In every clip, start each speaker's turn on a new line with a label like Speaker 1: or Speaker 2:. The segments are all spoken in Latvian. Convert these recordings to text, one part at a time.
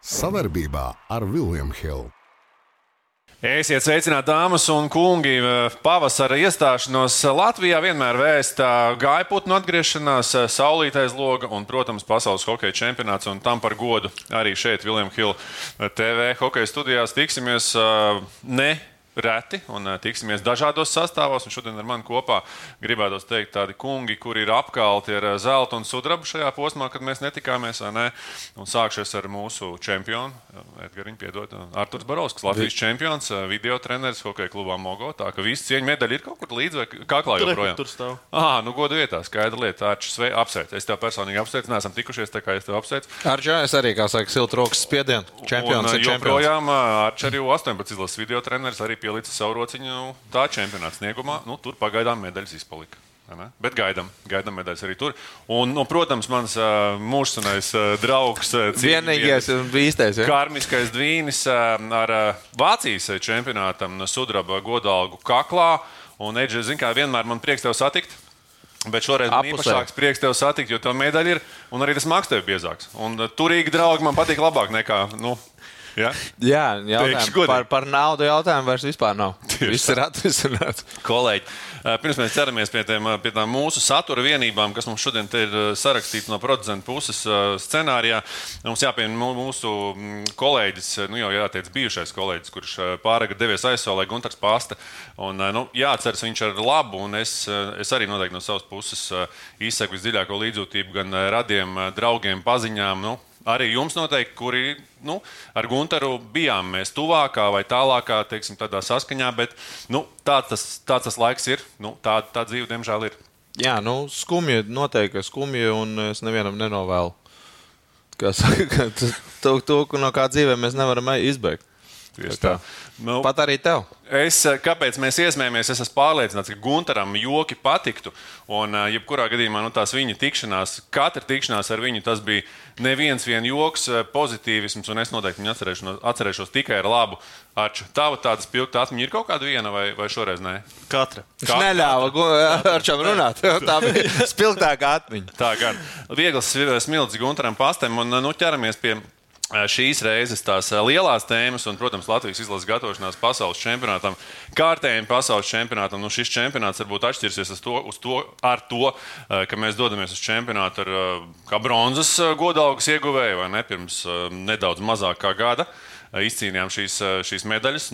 Speaker 1: Savarbībā ar William Hill.
Speaker 2: Esiet sveicināti, dāmas un kungi! Pavasara iestāšanos Latvijā vienmēr vēsta gājputnu atgriešanās, saulītais loga un, protams, pasaules hokeja čempionāts. Un tam par godu arī šeit, William Hill TV hokeja studijās, tiksimies reti un tiksimies dažādos sastāvos. Un šodien ar mani kopā gribētos teikt tādi kungi, kuri ir apkalti ar zelta un sudrabu šajā posmā, kad mēs netikāmies, vai ne? Un sākšies ar mūsu čempionu, Edgariņu, piedod, Arturs Barovskis, Latvijas čempions, video treneris hokeja klubā Mogo. Tā ka visi cieņu medaļi ir kaut kur līdzi vai kaklā joprojām?
Speaker 3: Tur stāv.
Speaker 2: Nu godu vietā, skaidra lieta. Arčs, apsveic. Es tev personīgi apsveicu, neesam tikušies, tā kā es tev apsveicu.
Speaker 4: Arčs, es arī, kā saka, siltu rokas spiedienu. Čempions ir čempions.
Speaker 2: Joprojām Arčs arī 18 izlases video treneris arī pielicis savu rociņu tā čempionāta sniegumā. Tur pagaidām medaļas izpalika. Bet gaidām medaļas arī tur. Un, protams, mans mūžsanais draugs,
Speaker 4: vienīgais un bīstais, ja?
Speaker 2: Karmiskais Dvīnis ar Vācijas čempionātam sudraba godalgu kaklā. Un, Edži, zin kā, vienmēr man prieks tev satikt. Bet šoreiz man īpašāks prieks tev satikt, jo tev medaļa ir un arī tas maks tev biezāks. Un turīgi draugi man patīk labāk nekā, Ja?
Speaker 4: Jā, par naudu jautājumu vairs vispār nav. Viss ir atrisināts.
Speaker 2: Kolēģi, pirms mēs ceramies pie tām mūsu satura vienībām, kas mums šodien te ir sarakstīts no producentu puses scenārijā, mums jāpiemina mūsu kolēģis, jau jāteic bijušais kolēģis, kurš pāragad devies aizsolē, Guntars Pasta. Un, jāatceras viņš ar labu, un es arī noteikti no savas puses izsaku visdziļāko līdzjūtību gan radiem, draugiem, paziņām, arī jums noteikti, kuri ar Guntaru bijām mēs tuvākā vai tālākā, teiksim, tādā saskaņā, bet tāds tas laiks ir, tā dzīve, diemžēl, ir.
Speaker 4: Jā, skumji, noteikti skumji, un es nevienam nenovēlu. Kā saka, to, no kā dzīvē mēs nevaram izbeigt.
Speaker 2: Tieši tā.
Speaker 4: Pat arī tev.
Speaker 2: Kāpēc mēs iesmējamies, es esmu pārliecināts, ka Guntaram joki patiktu. Un jebkurā gadījumā tās viņa tikšanās, katra tikšanās ar viņu, tas bija neviens vien joks, pozitīvisms, un es noteikti viņu atcerēšos tikai ar labu. Arču, tava tāda spilgta atmiņa ir kaut kāda viena vai šoreiz nē?
Speaker 3: Katra.
Speaker 4: Viņš neļāva Arčam runāt. Tā bija spilgtākā atmiņa.
Speaker 2: Tā gan. Viegls smilts Guntaram Pastam, un ķeramies pie šīs reizes tās lielās tēmas un, protams, Latvijas izlases gatavošanās pasaules čempionātam, kārtējiem pasaules čempionātam. Šis čempionāts varbūt atšķirsies ar to, ka mēs dodamies uz čempionātu kā bronzas godalgas ieguvēju, vai ne, pirms nedaudz mazāk kā gada izcīnījām šīs medaļas.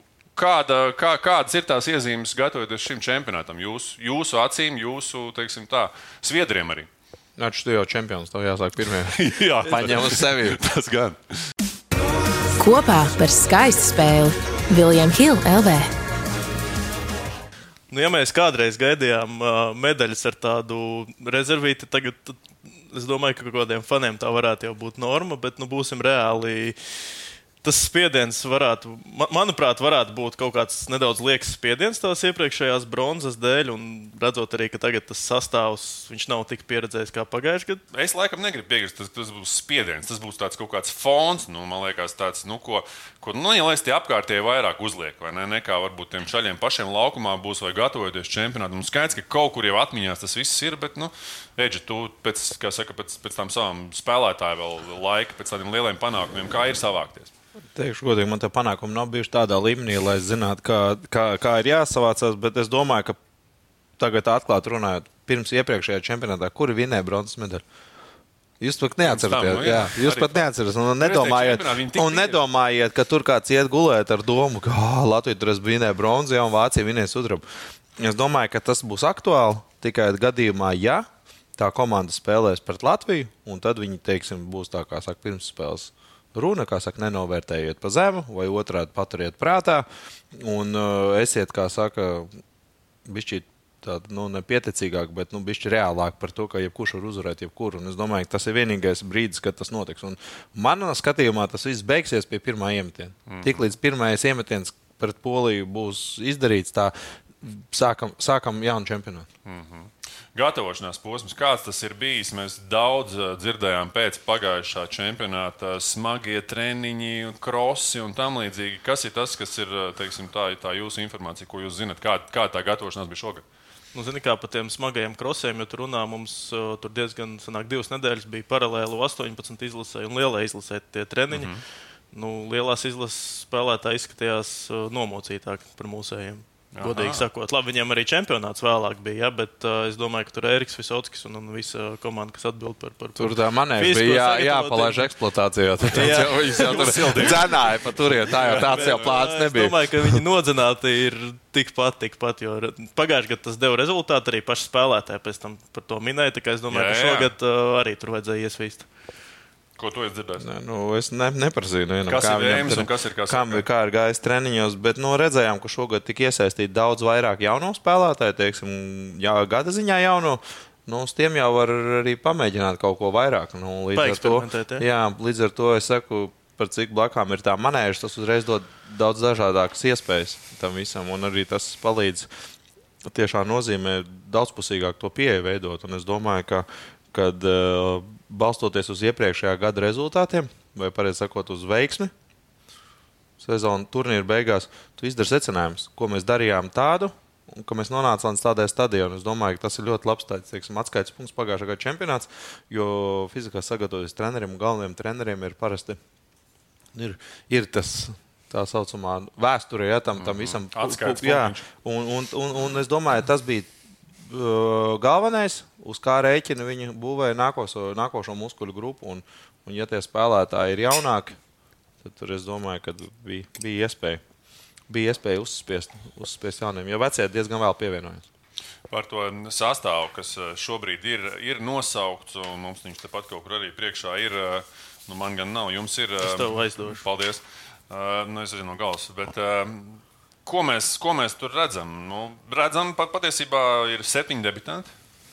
Speaker 2: Kādas ir tās iezīmes gatavoties šim čempionātam? Jūsu acīm, jūsu, teiksim tā, sviedriem arī.
Speaker 4: Tu jau čempions, tev jāsāk pirmie.
Speaker 2: Jā,
Speaker 4: paņem uz sevi.
Speaker 2: Tas gan.
Speaker 5: Kopā par skaistu spēli William Hill LV.
Speaker 3: Ja mēs kādreiz gaidījām medaļas ar tādu rezervīti, tagad es domāju, ka kādiem faniem tā varētu jau būt norma, bet būsim reāli. Tas spiediens manuprāt, varētu būt kaut kāds nedaudz liekas spiediens tās iepriekšējās bronzas dēļ, un redzot arī, ka tagad tas sastāvs, viņš nav tik pieredzējis kā pagājušajā gadā.
Speaker 2: Es laikam negribu piekrist, tas būs spiediens, tas būs tāds kaut kāds fons, man liekas tāds, ko lai tie apkārtēji vairāk uzliek, vai ne, nekā varbūt tiem šaļiem pašiem laukumā būs vai gatavoties čempionātam. Skaidrs, ka kaut kur jau atmiņās tas viss ir, bet, Edži, tu pēc tām savām spēlētāju vēl laika, pēc tādiem lieliem panākumiem, kā ir savākties?
Speaker 4: Teikšu godīgi, man tā panākumi nav bijuši tādā līmenī, lai es zinātu, kā ir jāsavācās, bet es domāju, ka tagad atklāt runājot pirms iepriekšējā čempionātā, kuri vinēja bronzas medaļu. Jūs pat neatceraties, jūs pat neatceraties un nedomājiet, ka tur kāds iet gulēt ar domu, ka Latvija tur vinēja bronzu, un Vācija vinēja sudrabu. Es domāju, ka tas būs aktuāli tikai gadījumā, ja tā komanda spēlēs pret Latviju, un tad viņi, teiksim, būs tā, kā saka, pirms spēles runa, kā saka, nenovērtējiet pa zemu, vai otrādi paturiet prātā, un esiet, kā saka, bišķīt tāda, nepieticīgāk, bet, bišķi reālāk par to, ka jebkurš var uzvarēt jebkuru, un es domāju, ka tas ir vienīgais brīdis, kad tas notiks, un manā skatījumā tas viss beigsies pie pirmā iemetiena. Tik līdz pirmais iemetiens pret Poliju būs izdarīts, tā sākam jaunu čempionātu.
Speaker 2: Gatavošanās posms, kāds tas ir bijis? Mēs daudz dzirdējām pēc pagājušā čempionāta smagie treniņi, krosi un tam līdzīgi. Kas ir tas, kas ir, teiksim, tā jūsu informācija, ko jūs zinat? Kā tā gatavošanās bija šogad?
Speaker 3: Zini, kā par tiem smagajiem krosiem, jo tur runā mums tur diezgan sanāk 2 nedēļas bija paralēli 18 izlasē un lielai izlasē tie treniņi. Lielās izlases spēlētāji izskatījās nomocītāk par mūsējiem. Godīgi sakot, labi, viņiem arī čempionāts vēlāk bija, bet es domāju, ka tur Eriks Visockis un visa komanda, kas atbild par
Speaker 4: tur tā manēža bija jāpalaiž eksploatācijā. Viņas jau tur dzenāja pa turien, tā jau tāds jau plāns nebija.
Speaker 3: Es domāju, ka viņi nodzināti ir tikpat, jo pagājuši gadu tas deva rezultātu, arī paši spēlētāji pēc tam par to minēja, tā kā es domāju, ka šogad arī tur vajadzēja iesvīst.
Speaker 2: Ko tu esi dzirdējis?
Speaker 4: Es neprasīju vienam,
Speaker 2: kas ir Vēms un kas ir
Speaker 4: kā ir gājis treniņos, bet redzējām, ka šogad tika iesaistīti daudz vairāk jauno spēlētāju, teiksim, gada ziņā jauno. Uz tiem jau var arī pamēģināt kaut ko vairāk. Līdz ar to es saku, par cik blakām ir tā manēža, tas uzreiz dod daudz dažādākas iespējas tam visam, un arī tas palīdz tiešām nozīmē daudzpusīgāk to pieeju veidot. Un es domāju, kad balstoties uz iepriekšējā gada rezultātiem, vai pareizi sakot, uz veiksmi, sezonu turnīra beigās, tu izdari secinājumus, ko mēs darījām tādu, un ka mēs nonācām līdz tādai stadijai. Es domāju, ka tas ir ļoti labs atskaites punkts pagājušā gada čempionāts, jo fizikā sagatavoties treneriem un galvenajiem treneriem ir parasti ir tas tā saucamā vēsturē, tam visam.
Speaker 2: Atskaites punkts.
Speaker 4: Un es domāju, tas bija galvenais, uz kā rēķina viņi būvēja nākošo muskuļu grupu, un ja tie spēlētāji ir jaunāki, tad tur es domāju, ka bija iespēja uzspiest jauniem, jo vecie diezgan vēl pievienojas.
Speaker 2: Par to sastāvu, kas šobrīd ir nosaukts, un mums viņš tepat kaut kur arī priekšā ir, man gan nav, jums ir.
Speaker 3: Es tev aizdošu.
Speaker 2: Paldies. Es zinu no galas, bet ko mēs tur redzam? Redzam, patiesībā ir 7 debitanti.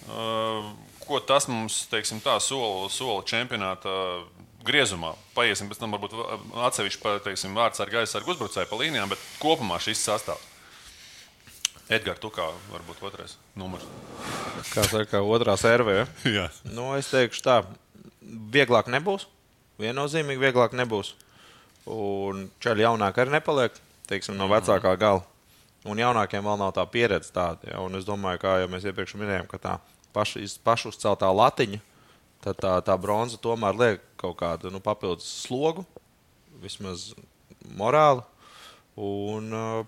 Speaker 2: Ko tas mums, teiksim tā, sola čempionāta griezumā? Paiesim pēc tam varbūt atsevišķi, teiksim, vārdsargi, aizsargi, uzbrucēji pa līnijām, bet kopumā šis sastāvs. Edgar, tu kā varbūt otrais numurs?
Speaker 4: Kā saka, otrā servē?
Speaker 2: Jā.
Speaker 4: Es teikšu tā, vieglāk nebūs. Viennozīmīgi vieglāk nebūs. Un čaļi jaunāki arī nepaliek. Teiksim, no vecākā gala. Un jaunākiem vēl nav tā pieredze tāda. Ja? Un es domāju, kā jau mēs iepriekš minējām, ka tā pašu uzceltā latiņa, tad tā bronza tomēr liek kaut kādu papildus slogu, vismaz morāli. Un,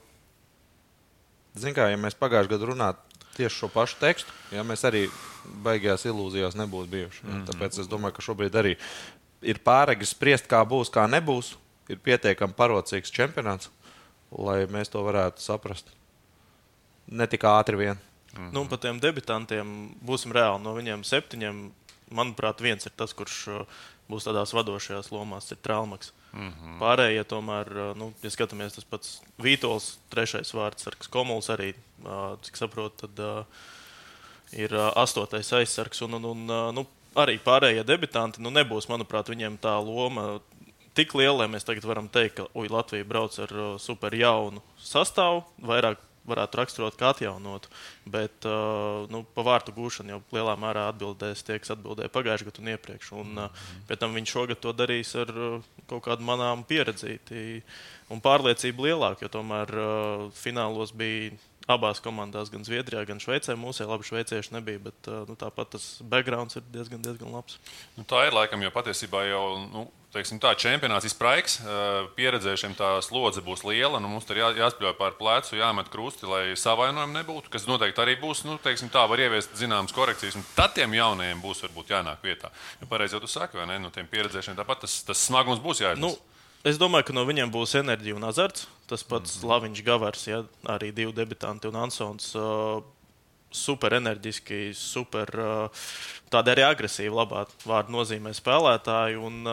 Speaker 4: zin kā, ja mēs pagājušajā gadā runātu tieši šo pašu tekstu, ja mēs arī baigajās ilūzijās nebūtu bijuši. Ja? Tāpēc es domāju, ka šobrīd arī ir pāragri spriest, kā būs, kā nebūs. Ir pietiekami parocīgs čempionāts, lai mēs to varētu saprast. Ne tik ātri vien.
Speaker 3: Par tiem debitantiem būsim reāli. No viņiem 7, manuprāt, viens ir tas, kurš būs tādās vadošajās lomās, ir Trālmaks. Pārējie tomēr, ja skatāmies tas pats Vītols, 3. vārdsargs, Komuls arī, cik saprotu, tad ir 8. aizsargs. Un arī pārējie debitanti, nebūs, manuprāt, viņiem tā loma tik liela, lai mēs tagad varam teikt, ka Latvija brauc ar super jaunu sastāvu, vairāk varētu raksturot kā atjaunotu, bet pa vārtu gūšanu jau lielā mērā atbildēs tie, kas atbildēja pagājušajā gadā un iepriekš. Un pēc tam viņš šogad to darīs ar kaut kādu manām pieredzīti un pārliecību lielāku, jo tomēr finālos bija abās komandās, gan Zviedrijā, gan Šveicē. Mūsē labi šveicieši nebija, bet tāpat tas backgrounds ir diezgan labs.
Speaker 2: Tā ir laikam, jo patiesībā jau, teiksim tā, čempionāts izpraiks, pieredzējušiem tā slodze būs liela, mums tur jāspļauj pār plecu, jāmet krusti, lai savainojumi nebūtu, kas noteikti arī būs, teiksim tā, var ieviest zināmas korekcijas, un tad tiem jaunajiem būs varbūt jānāk vietā. Jo pareizi jau tu saki, vai ne, tiem pieredzējušiem tāpat tas smagums būs jāiznes.
Speaker 3: Es domāju, ka no viņiem būs enerģija un azarts. Tas pats Laviņš Gavars, ja, arī 2 debitanti un Ansons. Super enerģiski, super tādi arī agresīvi, labā vārdu nozīmē spēlētāji. Un,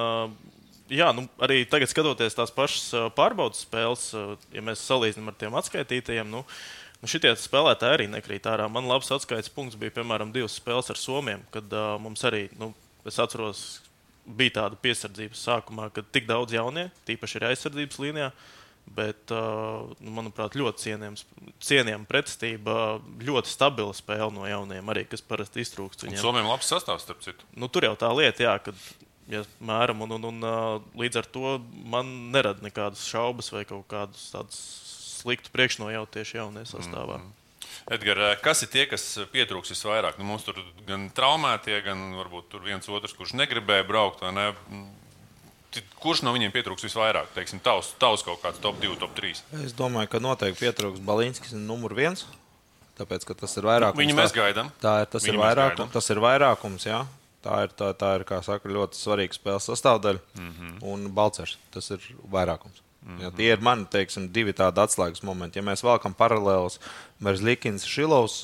Speaker 3: arī tagad skatoties tās pašas pārbaudas spēles, ja mēs salīdzinām ar tiem atskaitītajiem, šitie spēlētāji arī nekrīt ārā. Man labs atskaites punkts bija, piemēram, 2 spēles ar Somiem, kad mums arī, es atceros, bija tāda piesardzības sākumā, kad tik daudz jaunie, tīpaši ir aizsardzības līnijā, bet, manuprāt, ļoti cienījama pretestība, ļoti stabila spēle no jauniem arī, kas parasti iztrūkst viņiem.
Speaker 2: Un Somiem labs sastāvs, starp citu.
Speaker 3: Tur jau tā lieta, jā, kad ja mēram, un līdz ar to man nerada nekādas šaubas vai kaut kādus tādus sliktu priekšnojautu tieši jaunie sastāvā.
Speaker 2: Edgar, kas ir tie, kas pietrūks visvairāk? Nu, mums tur gan traumētie, gan varbūt tur viens otrs, kurš negribēja braukt. Vai ne? Kurš no viņiem pietrūks visvairāk? Teiksim, tavs kaut kāds top 2, top 3.
Speaker 4: Es domāju, ka noteikti pietrūks Balinskis numur 1. Tāpēc, ka tas ir vairākums.
Speaker 2: Viņu mēs gaidām.
Speaker 4: Tas ir vairākums, jā. Tā ir, kā saka, ļoti svarīga spēles sastāvdaļa. Un Balcers, tas ir vairākums. Ja, tie ir mani, teiksim, 2 tādi atslēgas momenti. Ja mēs valkam paralēlus, Merzlikins, Šilovs,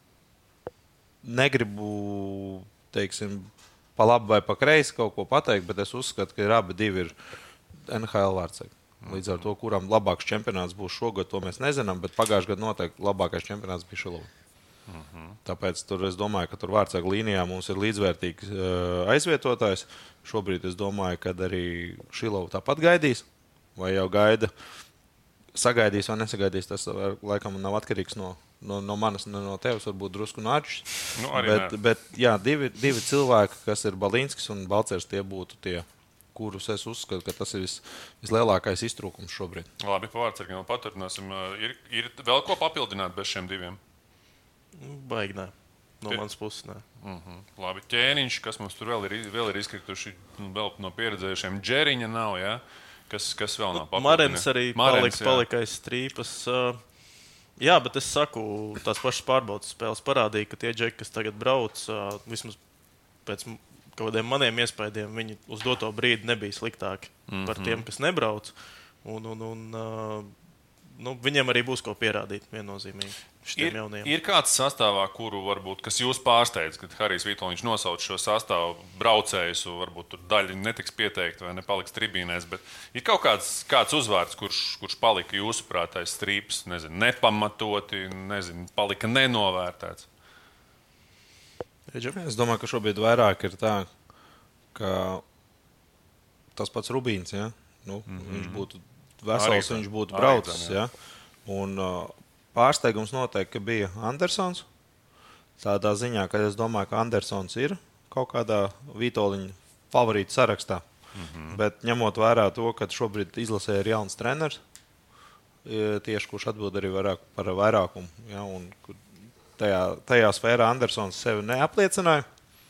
Speaker 4: negribu, teiksim, pa labi vai pa kreisi kaut ko pateikt, bet es uzskatu, ka abi ir NHL vārdsargi. Līdz ar to, kuram labāks čempionāts būs šogad, to mēs nezinām, bet pagājušajā gadā noteikti labākais čempionāts bija Šilovs. Tāpēc es domāju, ka tur vārdsargu līnijā mums ir līdzvērtīgs aizvietotājs. Šobrīd es domāju, ka arī Šilovs tāpat gaidīs. Vai jau gaida, sagaidīs vai nesagaidīs, tas laikam nav atkarīgs no manas, no tevis, varbūt drusku no Arčs.
Speaker 2: Nu,
Speaker 4: bet jā, divi cilvēki, kas ir Balinskis un Balcers, tie būtu tie, kurus es uzskatu, ka tas ir vislielākais iztrūkums šobrīd.
Speaker 2: Labi, pa vārdsargiem vēl paturpināsim. Ir vēl ko papildināt bez šiem diviem?
Speaker 3: Baigi nē. No manas puses nē.
Speaker 2: Labi, ķēniņš, kas mums tur vēl ir izkrituši, vēl no pieredzējušiem. Džeriņa nav, jā? Kas vēl nav papildināts?
Speaker 3: Marens arī palika aiz strīpas. Jā, bet es saku, tās pašas pārbaudas spēles parādīja, ka tie džeki, kas tagad brauc, vismaz pēc kaut kādiem maniem iespējiem, viņi uz doto brīdi nebija sliktāki par tiem, kas nebrauc. Viņiem arī būs ko pierādīt viennozīmīgi.
Speaker 2: Ir kāds sastāvā, kuru varbūt, kas jūs pārsteidz, kad Harijs Vitoļņš nosauc šo sastāvu braucējus, varbūt tur daļa netiks pieteikta vai nepaliks tribīnēs, bet ir kaut kāds uzvārds, kurš palika jūsuprāt aiz strīpas, nepamatoti, palika nenovērtēts?
Speaker 4: Es domāju, ka šobrīd vairāk ir tā, ka tas pats Rubīns, ja? Viņš būtu vesels, viņš būtu braucis. Ja? Un pārsteigums noteikti bija Andersons. Tādā ziņā, ka es domāju, ka Andersons ir kaut kādā Vitoļņa favorītu sarakstā. Bet ņemot vērā to, ka šobrīd izlasē ir jauns treneris, tieši kurš atbild arī par vairākumu. Ja? Un tajā sfērā Andersons sevi neapliecināja.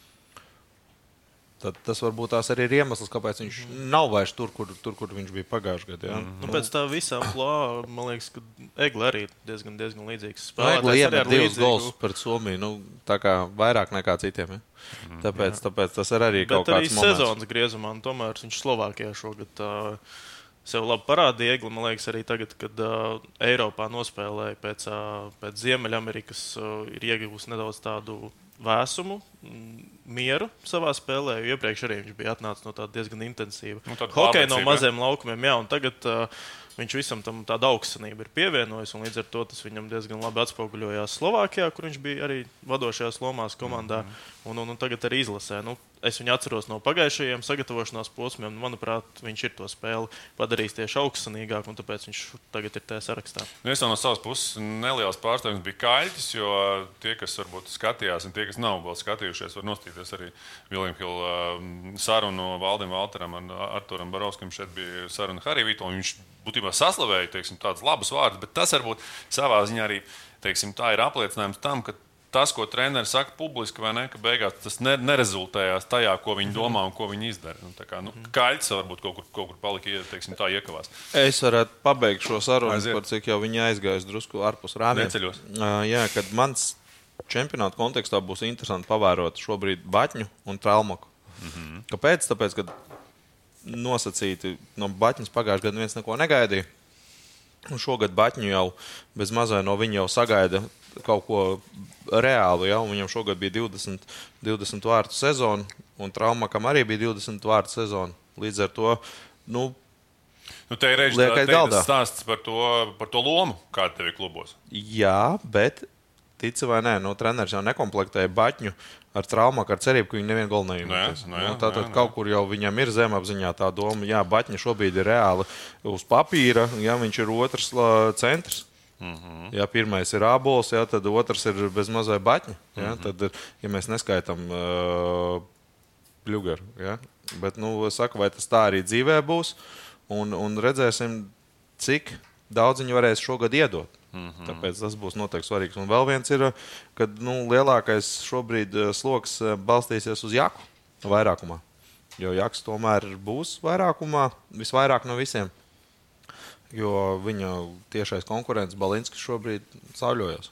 Speaker 4: Tad tas varbūt tās arī ir iemesls, kāpēc viņš nav vairs tur, kur viņš bija pagājušajā gadā. Ja?
Speaker 3: Pēc tā visām plā, man liekas, ka Egli arī diezgan līdzīgs spēlētājs.
Speaker 4: Egli iemet 2 gols pret Somiju, tā kā vairāk nekā citiem. Ja? Tāpēc tas ir arī kaut kāds moments.
Speaker 3: Bet arī sezonas griezumā, tomēr viņš Slovākijā šogad sev labi parādīja. Egli, man liekas, arī tagad, kad Eiropā nospēlēja pēc Ziemeļamerikas, ir ieguvusi nedaudz tādu vēsumu, mieru savā spēlē. Iepriekš arī viņš bija atnācis no tāda diezgan intensīva hokeja no maziem laukumiem. Jā, un tagad viņš visam tam tāda augstsanība ir pievienojis, un līdz ar to tas viņam diezgan labi atspoguļojās Slovākijā, kur viņš bija arī vadošajās lomās komandā, un tagad arī izlasē. Es viņu atceros no pagājušajiem sagatavošanās posmiem, un, manuprāt, viņš ir to spēli padarījis tieši augstsanīgāk, un tāpēc viņš tagad ir tajā sarakstā.
Speaker 2: Es no savas puses neliels pārsteigums bija Kaļķis, jo tie, kas varbūt skatījās, un tie, kas nav vēl skatījušies, var nostīties arī William Hill sarunu Valdim Valteram un Arturam Barovskim. Šeit bija saruna Hariju Vitoļņu. Viņš būtībā saslavēja, teiksim, tādus labus vārdus, bet tas varbūt savā ziņā arī, teiksim, tā ir apliecinājums tam, ka tas, ko treneris saka publiski, vai ne, ka beigās tas nerezultējās tajā, ko viņi domā un ko viņi izdara. Kaļķis varbūt kaut kur palika, teiksim, tā iekavās.
Speaker 4: Es varētu pabeigt šo sarunu, par cik jau viņi aizgājis drusku ārpus rāmjiem.
Speaker 2: Neceļos.
Speaker 4: Jā, kad mans čempionāta kontekstā būs interesanti pavērot šobrīd Baķņu un Tralmaku. Kāpēc? Tāpēc, ka nosacīti no Baķņas pagājušajā gadā viens neko negaidīja. Un šogad Baķņu jau bez mazai no viņa jau sagaida kaut ko reālu. Ja? Viņam šogad bija 20 vārtu sezona, un Traumakam arī bija 20 vārtu sezona. Līdz ar to,
Speaker 2: te ir reizes stāsts par to lomu, kāda tev ir klubos.
Speaker 4: Jā, bet tici vai nē, treneris jau nekomplektēja Baķņu ar Traumaku, ar cerību, ka viņi nevienu golu neiemetīs. Tātad kaut kur jau viņam ir zemapziņā tā doma, jā, Baķņa šobrīd ir reāli uz papīra, ja viņš ir otrs centrs. Ja pirmais ir Ābols, ja, tad otrs ir bez mazai Baķņa. Ja, tad, ja mēs neskaitām Bļugaru. Ja. Bet, es saku, vai tas tā arī dzīvē būs, un redzēsim, cik daudz viņi varēs šogad iedot. Tāpēc tas būs noteikti svarīgs. Un vēl viens ir, ka lielākais šobrīd sloks balstīsies uz Jaku vairākumā. Jo Jaks tomēr būs vairākumā, visvairāk no visiem. Jo viņa tiešais konkurents Balinskis šobrīd sauļojas.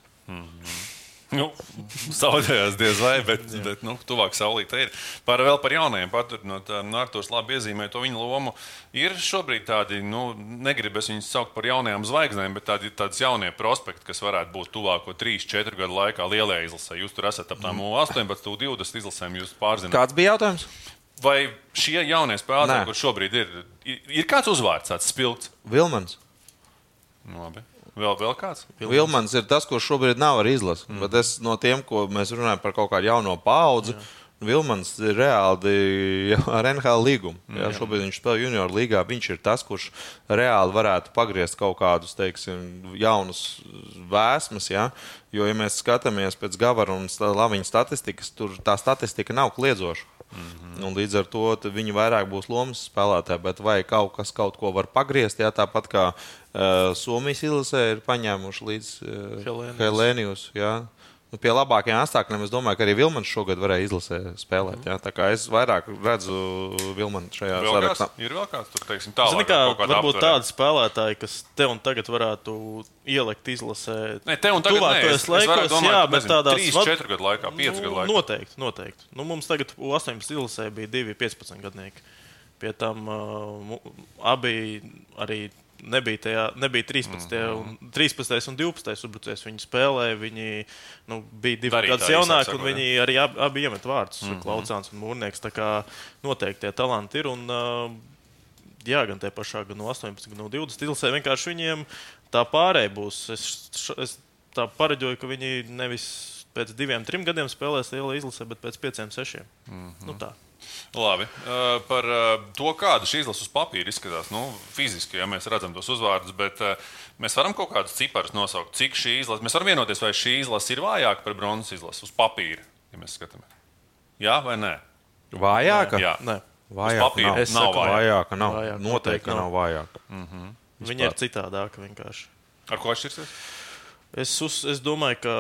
Speaker 2: Saudējās diez vai, bet tuvāk saulītē ir. Vēl par jaunajiem paturinot, Arturs labi iezīmē to viņa lomu. Ir šobrīd tādi, negribas viņus saukt par jaunajām zvaigznēm, bet tādas jaunie prospekti, kas varētu būt tuvāko 3-4 gadu laikā lielajā izlasē. Jūs tur esat ap tām 18, 20 izlasēm, jūs pārzināt.
Speaker 4: Kāds bija jautājums?
Speaker 2: Vai šie jaunie spēlētāji, kur šobrīd ir kāds uzvārds, tāds spilgts?
Speaker 4: Vilmans.
Speaker 2: Labi. Vēl kāds?
Speaker 4: Vilmans ir tas, kurš šobrīd nav ar izlasi. Bet es no tiem, ko mēs runājam par kaut kādu jauno paudzi, Vilmans ir reāli ar NHL līgumu. Šobrīd viņš spēlē junioru līgā. Viņš ir tas, kurš reāli varētu pagriezt kaut kādus, jaunus vēsmas. Ja? Jo, ja mēs skatāmies pēc Gavara un Laviņa statistikas, tur tā statistika nav kliedzoša. Un līdz ar to viņi vairāk būs lomas spēlētāji, bet vai kaut ko var pagriezt, tāpat kā Somijas izlasē ir paņēmuši līdz Helēnijus. Pie labākajiem apstākļiem es domāju, ka arī Vilmans šogad varēja izlasē spēlēt. Tā kā es vairāk redzu Vilmanu šajā sarakstā.
Speaker 2: Ir vēl kāds tur, tālāk?
Speaker 3: Varbūt tādi spēlētāji, kas te un tagad varētu ielikt izlasē.
Speaker 2: Te un tagad
Speaker 3: tuvākajos laikos, bet tādās
Speaker 2: 3-4 gadu laikā, 5 gadu laikā.
Speaker 3: Noteikti. Mums tagad U18 izlasē bija 2 15 gadnieki. Pie tam abi arī nebija 13. Un 13. un 12. uzbrucējs. Viņi spēlēja, viņi bija 2 gadus jaunāki, un viņi arī abi iemet vārdus, Klaucāns un Mūrnieks. Tā kā noteikti tie talanti ir. Un, gan tie pašā, gan no 18, gan no 20 izlasē. Vienkārši viņiem tā pārēja būs. Es tā pareģoju, ka viņi nevis pēc 2-3 gadiem spēlēs lielā izlasē, bet pēc 5-6. Tā.
Speaker 2: Labi. Par to, kāda šī izlase uz papīra izskatās, fiziski, ja mēs redzam tos uzvārdus, bet mēs varam kaut kādus ciparus nosaukt, cik šī izlase, mēs varam vienoties, vai šī izlase ir vājāka par bronzas izlasi uz papīra, ja mēs skatāmies. Jā vai nē?
Speaker 4: Vājāka?
Speaker 2: Jā.
Speaker 3: Nē.
Speaker 4: Vājāka nav. Vājāka nav. Noteikti nav vājāka.
Speaker 3: Viņa ir citādāka vienkārši.
Speaker 2: Ar ko atšķirsies?
Speaker 3: Es domāju, ka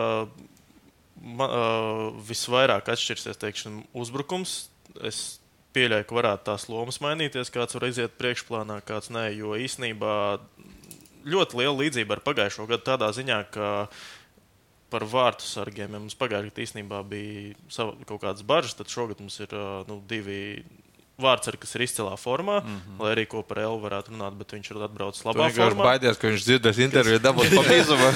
Speaker 3: visvairāk atšķirsies, uzbrukums. Es pieļauju, ka varētu tās lomas mainīties, kāds var iziet priekšplānā, kāds nē, jo īstenībā ļoti liela līdzība ar pagājušo gadu tādā ziņā, ka par vārtu sargiem, ja mums pagājušajā gadā īstenībā bija kaut kādas bažas, tad šogad mums ir 2 vārdsargi, kas ir izcilā formā, lai arī ko par Elvu varētu runāt, bet viņš ir atbraucis labā formā.
Speaker 4: Viņš baidies, ka viņš dzirdēs interviju, dabūt pa pīzumu.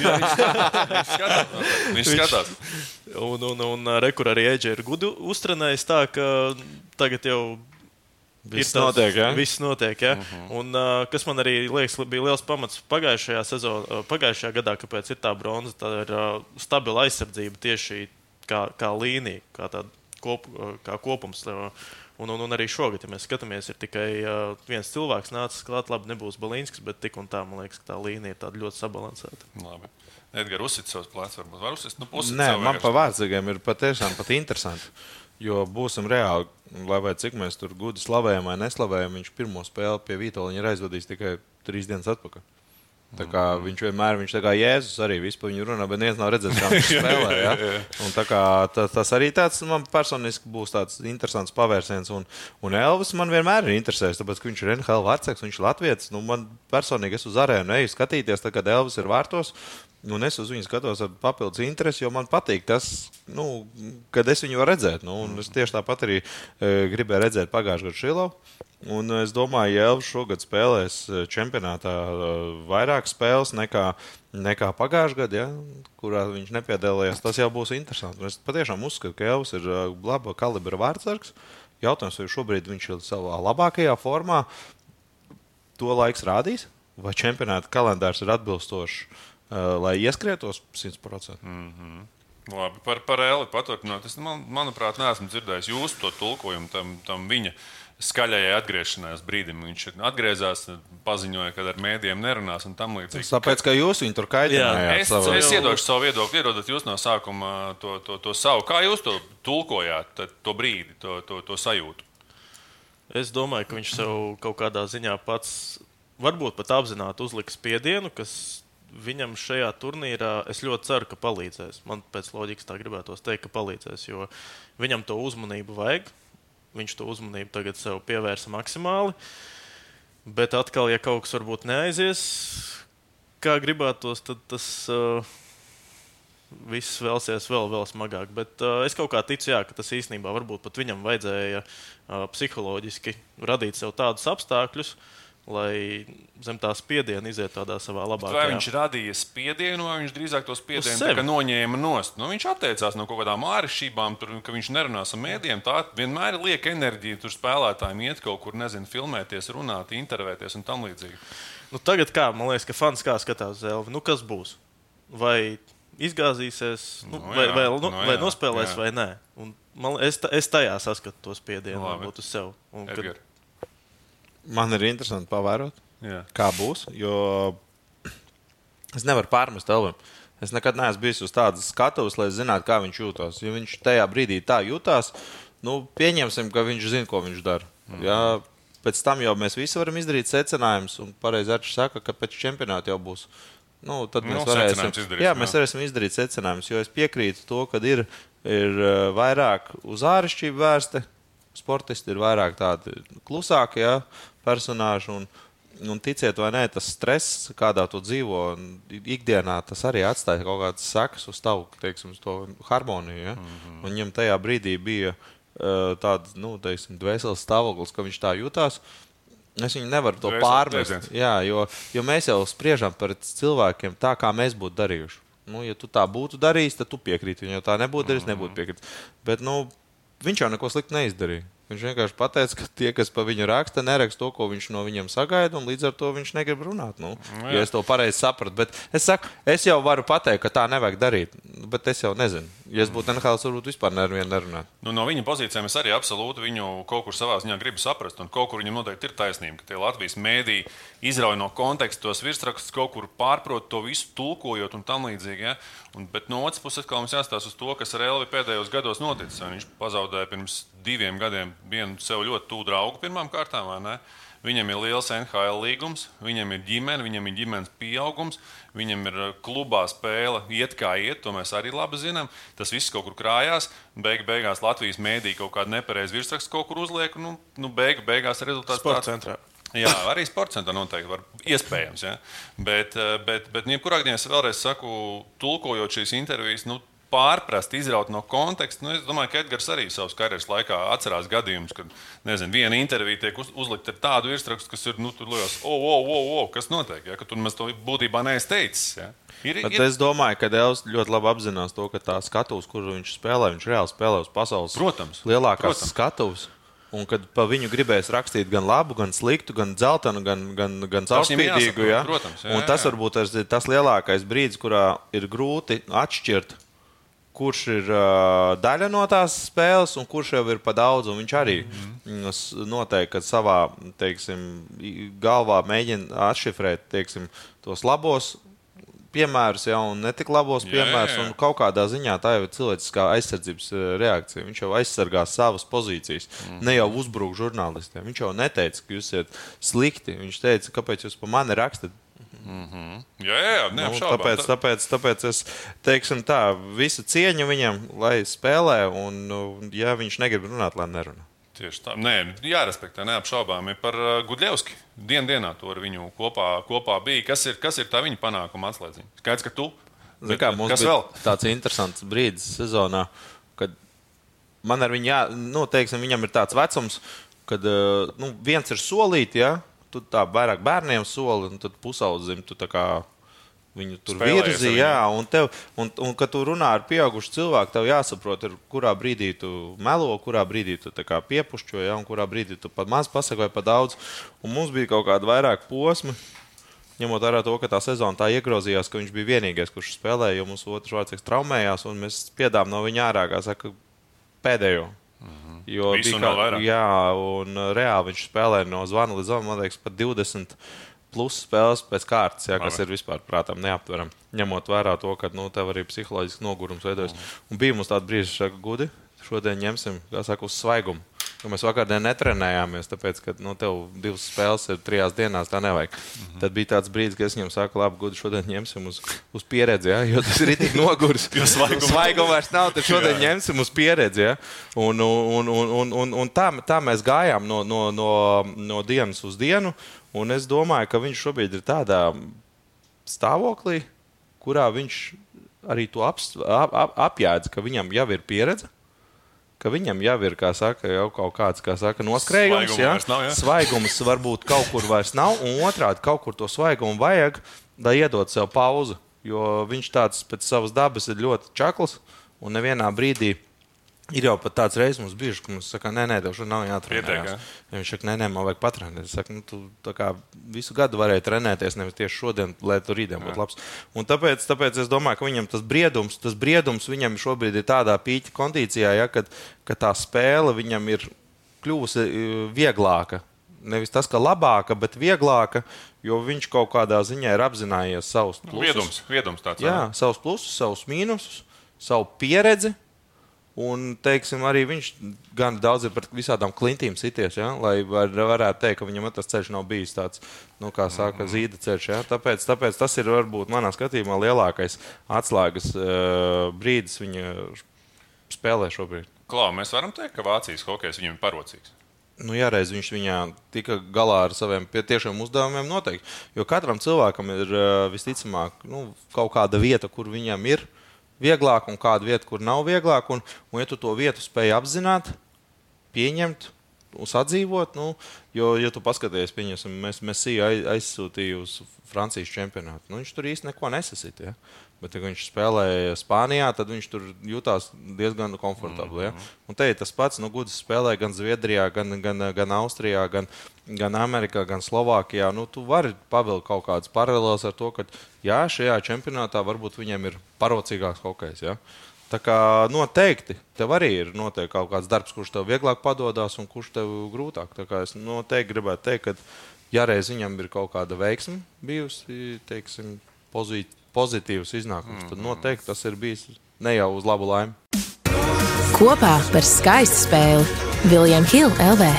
Speaker 2: Viņš skatās.
Speaker 3: Un rekur arī Eģe ir gudi uztrenējis tā, ka tagad jau
Speaker 4: viss notiek, ja?
Speaker 3: Viss notiek, ja? Un kas man arī liekas, bija liels pamats pagājušajā gadā, kāpēc ir tā bronza, tā ir stabila aizsardzība tieši kā līnija, kā kopums. Un arī šogad, ja mēs skatāmies, ir tikai viens cilvēks nācis klāt, labi, nebūs Balinskis, bet tik un tā, man liekas, ka tā līnija ir tāda ļoti sabalansēta.
Speaker 2: Labi. Edgar, uzsit savus plēcus, varbūt var uzsit?
Speaker 4: Nē, man pa vārdsargiem ir patiešām pat interesanti, jo būsim reāli, lai vai cik mēs tur gudi slavējam vai neslavējam, viņš pirmo spēli pie Vītoliņa ir aizvadījis tikai 3 dienas atpakaļ. Tā kā viņš vienmēr, tā kā Jēzus arī vispār viņu runā, bet neviens nav redzējis, kā viņš spēlē. Ja? Un tā kā tas arī tāds man personiski būs tāds interesants pavērsiens. Un Elvis man vienmēr ir interesējis, tāpēc, ka viņš ir NHL vārdsargs, viņš ir latvietis. Man personīgi es uz arēnu eju skatīties, tā, kad Elvis ir vārtos. Un es uz viņu skatos ar papildus interesi, jo man patīk tas, kad es viņu varu redzēt. Es tieši tāpat arī gribēju redzēt pagājušajā gadā Šilovu. Un es domāju, ja Elvis šogad spēlēs čempionātā vairāk spēles nekā pagājušajā gadā, kurā viņš nepiedalījās, tas jau būs interesanti. Es patiešām uzskatu, ka Elvis ir laba kalibra vārdsargs. Jautājums, vai šobrīd viņš ir savā labākajā formā, to laiks rādīs, vai čempionāta kalendārs ir atbilstošs, lai ieskrietos 100%.
Speaker 2: Labi, par Eli paturpināt. Es, manuprāt, neesmu dzirdējis jūsu to tulkojumu tam viņa skaļajai atgriešanās brīdim. Viņš atgriezās, paziņoja, ka ar mēdījiem nerunās un tam līdzīgi.
Speaker 4: Tāpēc, ka jūs viņu tur kaitinājāt.
Speaker 2: Es iedošu savu viedokli, ierodat jūs no sākuma to savu. Kā jūs to tulkojāt, to brīdi, to sajūtu?
Speaker 3: Es domāju, ka viņš sev kaut kādā ziņā pats varbūt pat apzināti uzlika spiedienu, kas viņam šajā turnīrā es ļoti ceru, ka palīdzēs. Man pēc loģikas tā gribētos teikt, ka palīdzēs, jo viņam to uzmanību vajag. Viņš to uzmanību tagad sev pievērsa maksimāli. Bet atkal, ja kaut kas varbūt neaizies, kā gribētos, tad tas viss vēlsies vēl smagāk. Bet es kaut kā ticu, ka tas īstenībā varbūt pat viņam vajadzēja psiholoģiski radīt sev tādus apstākļus, lai zem tā spiediena iziet tādā savā labākajā.
Speaker 2: Vai viņš radīja spiedienu, vai viņš drīzāk to spiedienu noņēma nost? Viņš atteicās no kaut kādām āršībām, ka viņš nerunās ar mēdījiem. Tā vienmēr ir lieka enerģija tur spēlētājiem iet kaut kur, filmēties, runāt, intervēties un tam līdzīgi.
Speaker 3: Tagad man liekas, ka fans kā skatās uz Elvi. Kas būs? Vai izgāzīsies, vai nospēlēs, vai nē? Es tajā saskatu to spiedienu varbūt uz sev.
Speaker 4: Man ir interesanti pavērot, kā būs, jo es nevaru pārmest Elvim. Es nekad neesmu bijis uz tādas skatuves, lai zinātu, kā viņš jūtas. Ja viņš tajā brīdī tā jūtas, pieņemsim, ka viņš zina, ko viņš dara. Ja, pēc tam jau mēs visi varam izdarīt secinājumus, un pareizi Arčs saka, ka pēc čempionāta jau būs. Tad mēs varēsim izdarīt secinājumus, jo es piekrītu to, ka ir vairāk uz āršķirību vērsti. Sportisti ir vairāk tādi klusāki personāži, un ticiet vai nē, tas stress, kādā tu dzīvo ikdienā, tas arī atstāja kaut kādas sekas uz tavu, teiksim, uz to harmoniju. Ja? Un viņam tajā brīdī bija tāds, dvēseles stāvoklis, ka viņš tā jutās. Es viņu nevaru to pārmest. Jā, jo mēs jau spriežam par cilvēkiem tā, kā mēs būtu darījuši. Ja tu tā būtu darījis, tad tu piekrīti. Ja tā nebūtu darījis, nebūtu piekrīt. Bet, viņš jau neko sliktu neizdarīja. Viņš vienkārši pateica, ka tie, kas pa viņu raksta, neraksta to, ko viņš no viņiem sagaida, un līdz ar to viņš negrib runāt. Ja es to pareizi sapratu. Bet es saku, es jau varu pateikt, ka tā nevajag darīt, bet es jau nezinu. Ja es būtu NHL, varbūt vispār nevienu nerunāt.
Speaker 2: No viņa pozīcijām es arī absolūti viņu kaut kur savā ziņā gribu saprast, un kaut kur viņam noteikti ir taisnība, ka tie Latvijas mēdī izrauj no konteksta tos virsrakstus, kaut kur pārprot to visu, tulkojot un tam līdzīgi. Ja? Bet no otras puses, mums jāstāsta uz to, kas ar Elvi pēdējos gados noticis. Viņš pazaudēja pirms 2 gadiem vienu sev ļoti tuvu draugu pirmām kārtām, vai ne? Viņam ir liels NHL līgums, viņam ir ģimene, viņam ir ģimenes pieaugums, viņam ir klubā spēle iet kā iet, to mēs arī labi zinām. Tas viss kaut kur krājās, beigās Latvijas mēdī kaut kādu nepareizu virsrakstu kaut kur uzliek, beigās rezultāts
Speaker 3: Sporta centrā.
Speaker 2: Jā, arī sporta centrā noteikti var iespējams, ja? Bet jebkurā gadījumā es vēlreiz saku, tulkojot šīs intervijas, pārprast, izraut no konteksta. Es domāju, ka Edgars arī savas karjeras laikā atcerās gadījumus, kad, viena intervija tiek uzlikta ar tādu virsrakstu, kas ir, tur liekas, kas notiek, ja? Ka tur mēs to būtībā neesam teicis. Ja?
Speaker 4: Es domāju, ka Elvis ļoti labi apzinās to, ka tā skatuves, kuru viņš spēlē, viņš reāli spēlē uz pasaules lielākās skatuves. Un kad pa viņu gribēs rakstīt gan labu, gan sliktu, gan dzeltenu, gan caurspīdīgu. Ja?
Speaker 2: Protams,
Speaker 4: un tas varbūt ir tas lielākais brīdis, kurā ir grūti atšķirt, kurš ir daļa no tās spēles un kurš jau ir pa daudz. Un viņš arī noteikti savā galvā mēģina atšifrēt tos labos piemērus, un ne tik labos piemērus. Un kaut kādā ziņā tā jau ir cilvēciskā aizsardzības reakcija. Viņš jau aizsargās savas pozīcijas. Ne jau uzbruk žurnālistiem. Viņš jau neteica, ka jūs esat slikti. Viņš teica, kāpēc jūs pa mani rakstat.
Speaker 2: Jā, neapšaubām.
Speaker 4: Tāpēc es teiksim tā, visu cieņu viņam, lai spēlē, un ja viņš negrib runāt, lai nerunā.
Speaker 2: Tieši tā. Nē, jārespektē, neapšaubāmi par Gudļevski. Dienā to ar viņu kopā bija. Kas ir tā viņa panākuma atslēdziņa? Skaidrs, ka tu.
Speaker 4: Mums bija tāds interesants brīdis sezonā, kad man ar viņu, viņam ir tāds vecums, kad viens ir solīt, ja? Tu tā vairāk bērniem soli, un tad pusaudzim tu tā kā viņu tur virzi, un kad tu runā ar pieaugušu cilvēku, tev jāsaprot, kurā brīdī tu melo, kurā brīdī tu tā kā piepušķo, un kurā brīdī tu pat maz pasaki vai pat daudz. Un mums bija kaut kādi vairāk posmi, ņemot vērā to, ka tā sezona tā iegrozījās, ka viņš bija vienīgais, kurš spēlēja, jo mums otrs vārds traumējās, un mēs spiedām no viņa ārā, kā saka, pēdējo. Jo un reāli viņš spēlē no zvana līdz zvanam, man liekas, pat 20 plus spēles pēc kārtas, kas ir vispār prātām neaptveram. Ņemot vērā to, ka tev arī psiholoģiski nogurums veidojas. Un bija mums tāda brīža, saka, Gudi, šodien ņemsim, kā saka, uz svaigumu. Mēs vakardien netrenējāmies, tāpēc, ka tev 2 spēles ir 3 dienās, tā nevajag. Tad bija tāds brīdis, kad es viņam saku, labi, Gudi, šodien ņemsim uz pieredzi, ja? Jo tas ir tik noguris. Svaiguma vairs nav, tad šodien ņemsim uz pieredzi. Ja? Un tā mēs gājām no dienas uz dienu, un es domāju, ka viņš šobrīd ir tādā stāvoklī, kurā viņš arī to apjēdz, ka viņam jau ir pieredze. Ka viņam jau ir, kā saka, jau kaut kāds, kā saka, noskrējums. Svaigums varbūt kaut kur vairs nav, un otrādi kaut kur to svaigumu vajag, lai iedot sev pauzu. Jo viņš tāds pēc savas dabas ir ļoti čakls, un nevienā brīdī ir jau pat tāds reizes mums bijuši, ka mums saka, nē, tev šodien nav jātrenējas. Viņš saka, nē, man vajag patrenēt. Es saku, tu tā kā visu gadu varēji trenēties, nevis tieši šodien, lai tu rītdien būtu labs. Un tāpēc es domāju, ka viņam tas briedums viņam šobrīd ir tādā pīķa kondīcijā, ja, ka tā spēle viņam ir kļuvusi vieglāka. Nevis tas, ka labāka, bet vieglāka, jo viņš kaut kādā ziņā ir apzinājies savus plusus.
Speaker 2: Viedums tāds.
Speaker 4: Jā, savus plusus, savus mīnusus, savu pieredzi. Un, teiksim, arī viņš gan daudz ir par visādām klintīm sities, ja? Lai varētu teikt, ka viņam tas ceļš nav bijis tāds, kā saka, zīda ceļš. Ja? Tāpēc tas ir varbūt manā skatījumā lielākais atslēgas brīdis viņa spēlē šobrīd.
Speaker 2: Klau, mēs varam teikt, ka Vācijas hokejs viņam ir parocīgs.
Speaker 4: Jā, reiz viņš viņā tika galā ar saviem tiešiem uzdevumiem noteikti. Jo katram cilvēkam ir visticamāk kaut kāda vieta, kur viņam ir vieglāk un kāda vieta, kur nav vieglāk. Un ja tu to vietu spēj apzināt, pieņemt un sadzīvot, jo, ja tu paskaties, pieņemsim, Messi aizsūtīja uz Francijas čempionātu. Viņš tur īsti neko nesasita. Ja? Bet, ja viņš spēlēja Spānijā, tad viņš tur jutās diezgan komfortabli. Ja? Un te ir tas pats, Gudis spēlēja gan Zviedrijā, gan Austrijā, gan Amerikā, gan Slovākijā. Tu vari pavilkt kaut kādas paralēlas ar to, ka jā, šajā čempionātā varbūt viņiem ir parocīgāks hokejs. Ja? Tā kā noteikti tev arī ir noteikti kaut kāds darbs, kurš tev vieglāk padodas un kurš tev grūtāk. Tā kā es noteikti gribētu teikt, ka ja reiz viņam ir kaut kāda veiksme bijusi, teiksim, pozitīvs iznākums, tad noteikti tas ir bijis ne jau uz labu laimi.
Speaker 5: Kopā par skaistu spēli William Hill LV.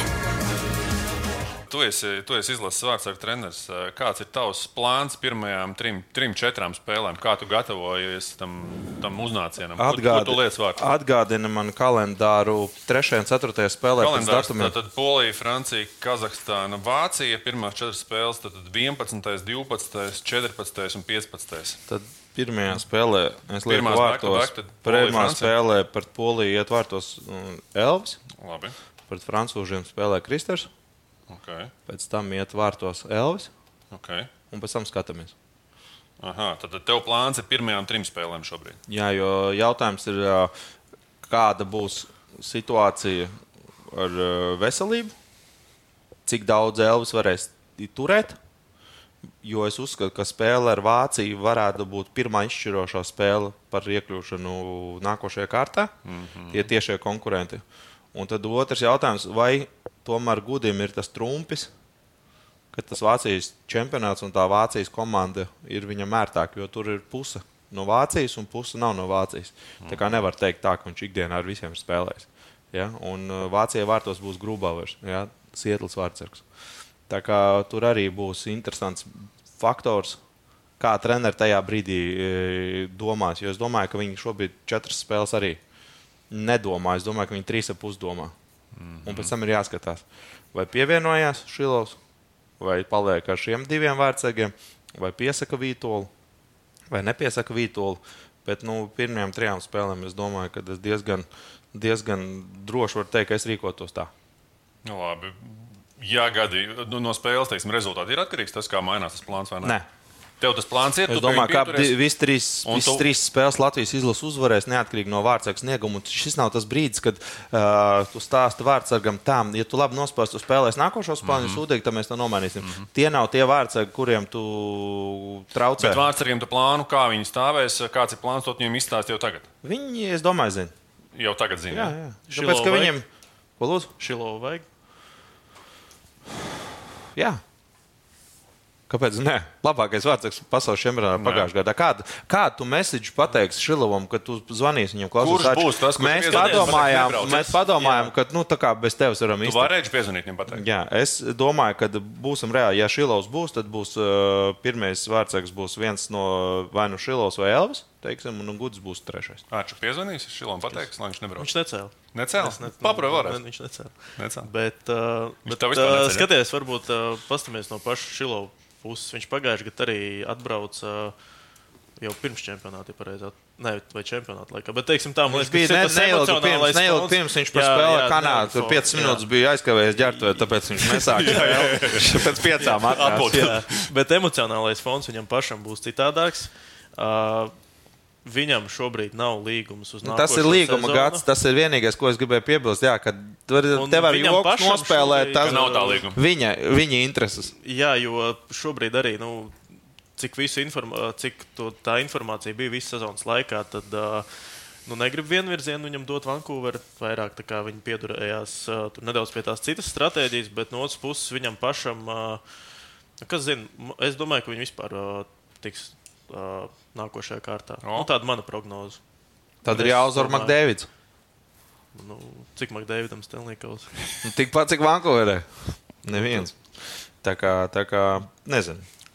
Speaker 2: Tu esi izlases vārdsargu treneris. Kāds ir tavs plāns pirmajām 3-4 spēlēm? Kā tu gatavojies tam uznācienam? Ko tu lietas vārds?
Speaker 4: Atgādina man kalendāru 3. un 4. spēlē.
Speaker 2: Kalendārs, tad Polija, Francija, Kazahstāna, Vācija. Pirmās 4 spēles, tad 11., 12., 14. un 15.
Speaker 4: Tad pirmajā spēlē es lieku vārtos. Pirmā spēlē pret Poliju iet vārtos Elvis.
Speaker 2: Labi.
Speaker 4: Pret francūžiem spēlē Kristers.
Speaker 2: Okay.
Speaker 4: Pēc tam iet vārtos Elvis.
Speaker 2: Okay.
Speaker 4: Un pēc tam skatāmies.
Speaker 2: Aha, tad tev plāns ir pirmajām 3 spēlēm šobrīd.
Speaker 4: Jā, jo jautājums ir, kāda būs situācija ar veselību, cik daudz Elvis varēs turēt. Jo es uzskatu, ka spēle ar Vāciju varētu būt pirmā izšķirošā spēle par iekļūšanu nākošajā kārtā. Tie tiešie konkurenti. Un tad otrs jautājums, vai tomēr Gudim ir tas trumpis, ka tas Vācijas čempionāts un tā Vācijas komanda ir viņam ērtāk, jo tur ir puse no Vācijas un puse nav no Vācijas. Tā kā nevar teikt tā, ka viņš ikdienā ar visiem ir spēlējis. Ja? Un Vācijai vārtos būs Grubauers, ja? Sietls vārdsargs. Tā kā tur arī būs interesants faktors, kā treneri tajā brīdī domās. Jo es domāju, ka viņi šobrīd 4 spēles arī nedomā. Es domāju, ka viņi 3,5 domā. Un pēc tam ir jāskatās, vai pievienojās Šilovs, vai paliek ar šiem 2 vārdsargiem, vai piesaka Vītolu, vai nepiesaka Vītolu. Bet pirmajām 3 spēlēm es domāju, ka es diezgan droši varu teikt, ka es rīkotos tā.
Speaker 2: Labi. Ja gadījumā no spēles rezultāti ir atkarīgs tas, kā mainās tas plāns vai ne?
Speaker 4: Nē.
Speaker 2: Tev tas plāns ir?
Speaker 4: Es domāju, ka visas 3 spēles Latvijas izlases uzvarēs neatkarīgi no vārdsarga snieguma. Šis nav tas brīdis, kad tu stāsti vārdsargam tā, ja tu labi nospēlēsi, tu spēlēsi nākošo spēli, sūdīgi, tad mēs to nomainīsim. Tie nav tie vārdsargi, kuriem tu traucē.
Speaker 2: Bet vārdsargiem tu plānu, kā viņi stāvēs, kāds ir plāns, to viņiem izstāst jau tagad?
Speaker 4: Viņi, es domāju, zina.
Speaker 2: Jau tagad zina?
Speaker 4: Jā. Tāpēc, ka viņiem... Ko lūdzu?
Speaker 3: Šilovu vajag?
Speaker 4: Jā. Kāpēc ne? Labākais vārds pasaules čempionātā pagājušajā gadā. Kādu tu message pateiksi Šilovam, kad tu zvanīsi viņam klausos?
Speaker 2: Kurš būs tas,
Speaker 4: mēs padomājām, ka tā kā bez tevis varam
Speaker 2: izteikt. Tu varēji piezvanīt viņam pateikt.
Speaker 4: Jā, es domāju, ka būsim reāli. Ja Šilovs būs, tad būs pirmais vārdsargs būs viens no vai nu Šilovs vai Elvis, teiksim, un Gudis būs trešais.
Speaker 2: Āču piezvanīs, Šilovam pateiks, lai viņš nebrauc.
Speaker 3: Viņš necēla.
Speaker 2: Necēla? Paproj varēs.
Speaker 3: Viņš necēla.
Speaker 2: Bet
Speaker 3: skaties, varbūt pastamies no paša Šilova puses. Viņš pagājuši gadu arī atbrauca jau pirms čempionāta, vai čempionāta laikā. Bet, teiksim, tā, man liekas,
Speaker 4: bija neilgi pirms viņš spēlēja Kanādu. Tur 5 minūtes bija aizkavējies ģērbtuvē, tāpēc viņš nesāka spēli. Pēc 5 atnāca.
Speaker 3: Bet emocionālais fons viņam pašam būs citādāks. Viņam šobrīd nav līgums uz nākošo
Speaker 4: tas ir līguma
Speaker 3: sezonu.
Speaker 4: Gads, tas ir vienīgais, ko es gribēju piebilst. Jā, ka te var joks nospēlēt, tas
Speaker 2: nav tā līguma.
Speaker 4: Viņa intereses.
Speaker 3: Jā, jo šobrīd arī, cik tā informācija bija visas sezonas laikā, tad negrib vienvirzienu viņam dot Vancouver vairāk, tā kā viņi piedurējās tur nedaudz pie tās citas stratēģijas, bet no otras puses viņam pašam, kas zina, es domāju, ka viņi vispār tiks nākošajā kārtā. Tāda mana prognoze.
Speaker 4: Tad ir jāuzvar McDavids.
Speaker 3: Cik McDavidam Stanley Kauss?
Speaker 4: Tikpat, cik Vancouverē. Neviens. Tā kā nezinu.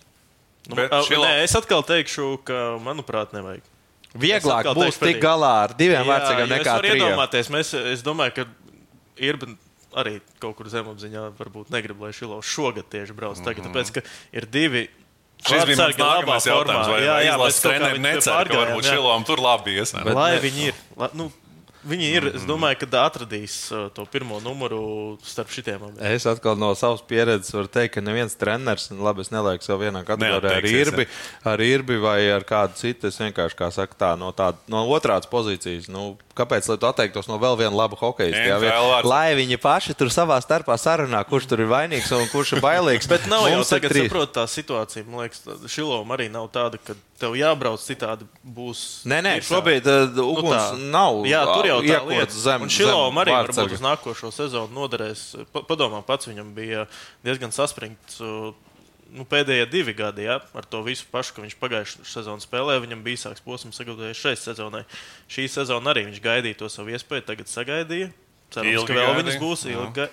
Speaker 3: Es atkal teikšu, ka, manuprāt, nevajag.
Speaker 4: Vieglāk būs tik galā ar 2 vārdsargiem nekā 3.
Speaker 3: Iedomāties, es domāju, ka Irba arī kaut kur zemapziņā varbūt negrib, lai Šilovs šogad tieši brauc tagad, tāpēc, ka ir 2
Speaker 2: šis bija mans nākamais jautājums, vai izlases treneri necer, ka varbūt Šilovam tur labi ies.
Speaker 3: Lai viņi ir. Viņi ir, es domāju, ka atradīs to pirmo numuru starp šitiem.
Speaker 4: Es atkal no savas pieredzes varu teikt, ka neviens treneris, labi, es nelieku sev vienā kategorijā ar Irbi vai ar kādu citu. Es vienkārši, kā saka, tā, no otrādas pozīcijas. Kāpēc, lai tu atteiktos no vēl viena laba hokeja? Lai viņi paši tur savā starpā sarunā, kurš tur ir vainīgs un kurš ir bailīgs.
Speaker 3: Bet nav jau tagad saprot tā situācija. Man liekas, Šilovam arī nav tāda, ka tev jābrauc citādi būs.
Speaker 4: Nē, šobrīd uguns nav.
Speaker 3: Jā, tur jau tā
Speaker 4: lieta.
Speaker 3: Un Šilovam arī varbūt uz nākošo sezonu noderēs. Padomā pats, viņam bija diezgan saspringts pēdējie 2 gadi, ja, ar to visu pašu, ka viņš pagājušajā sezonā spēlēja. Viņam bija īsāks posms sagatavoties šai sezonai. Šī sezona arī viņš gaidīja to savu iespēju, tagad sagaidīja. Cerams, ka vēl viņas būs ilgi.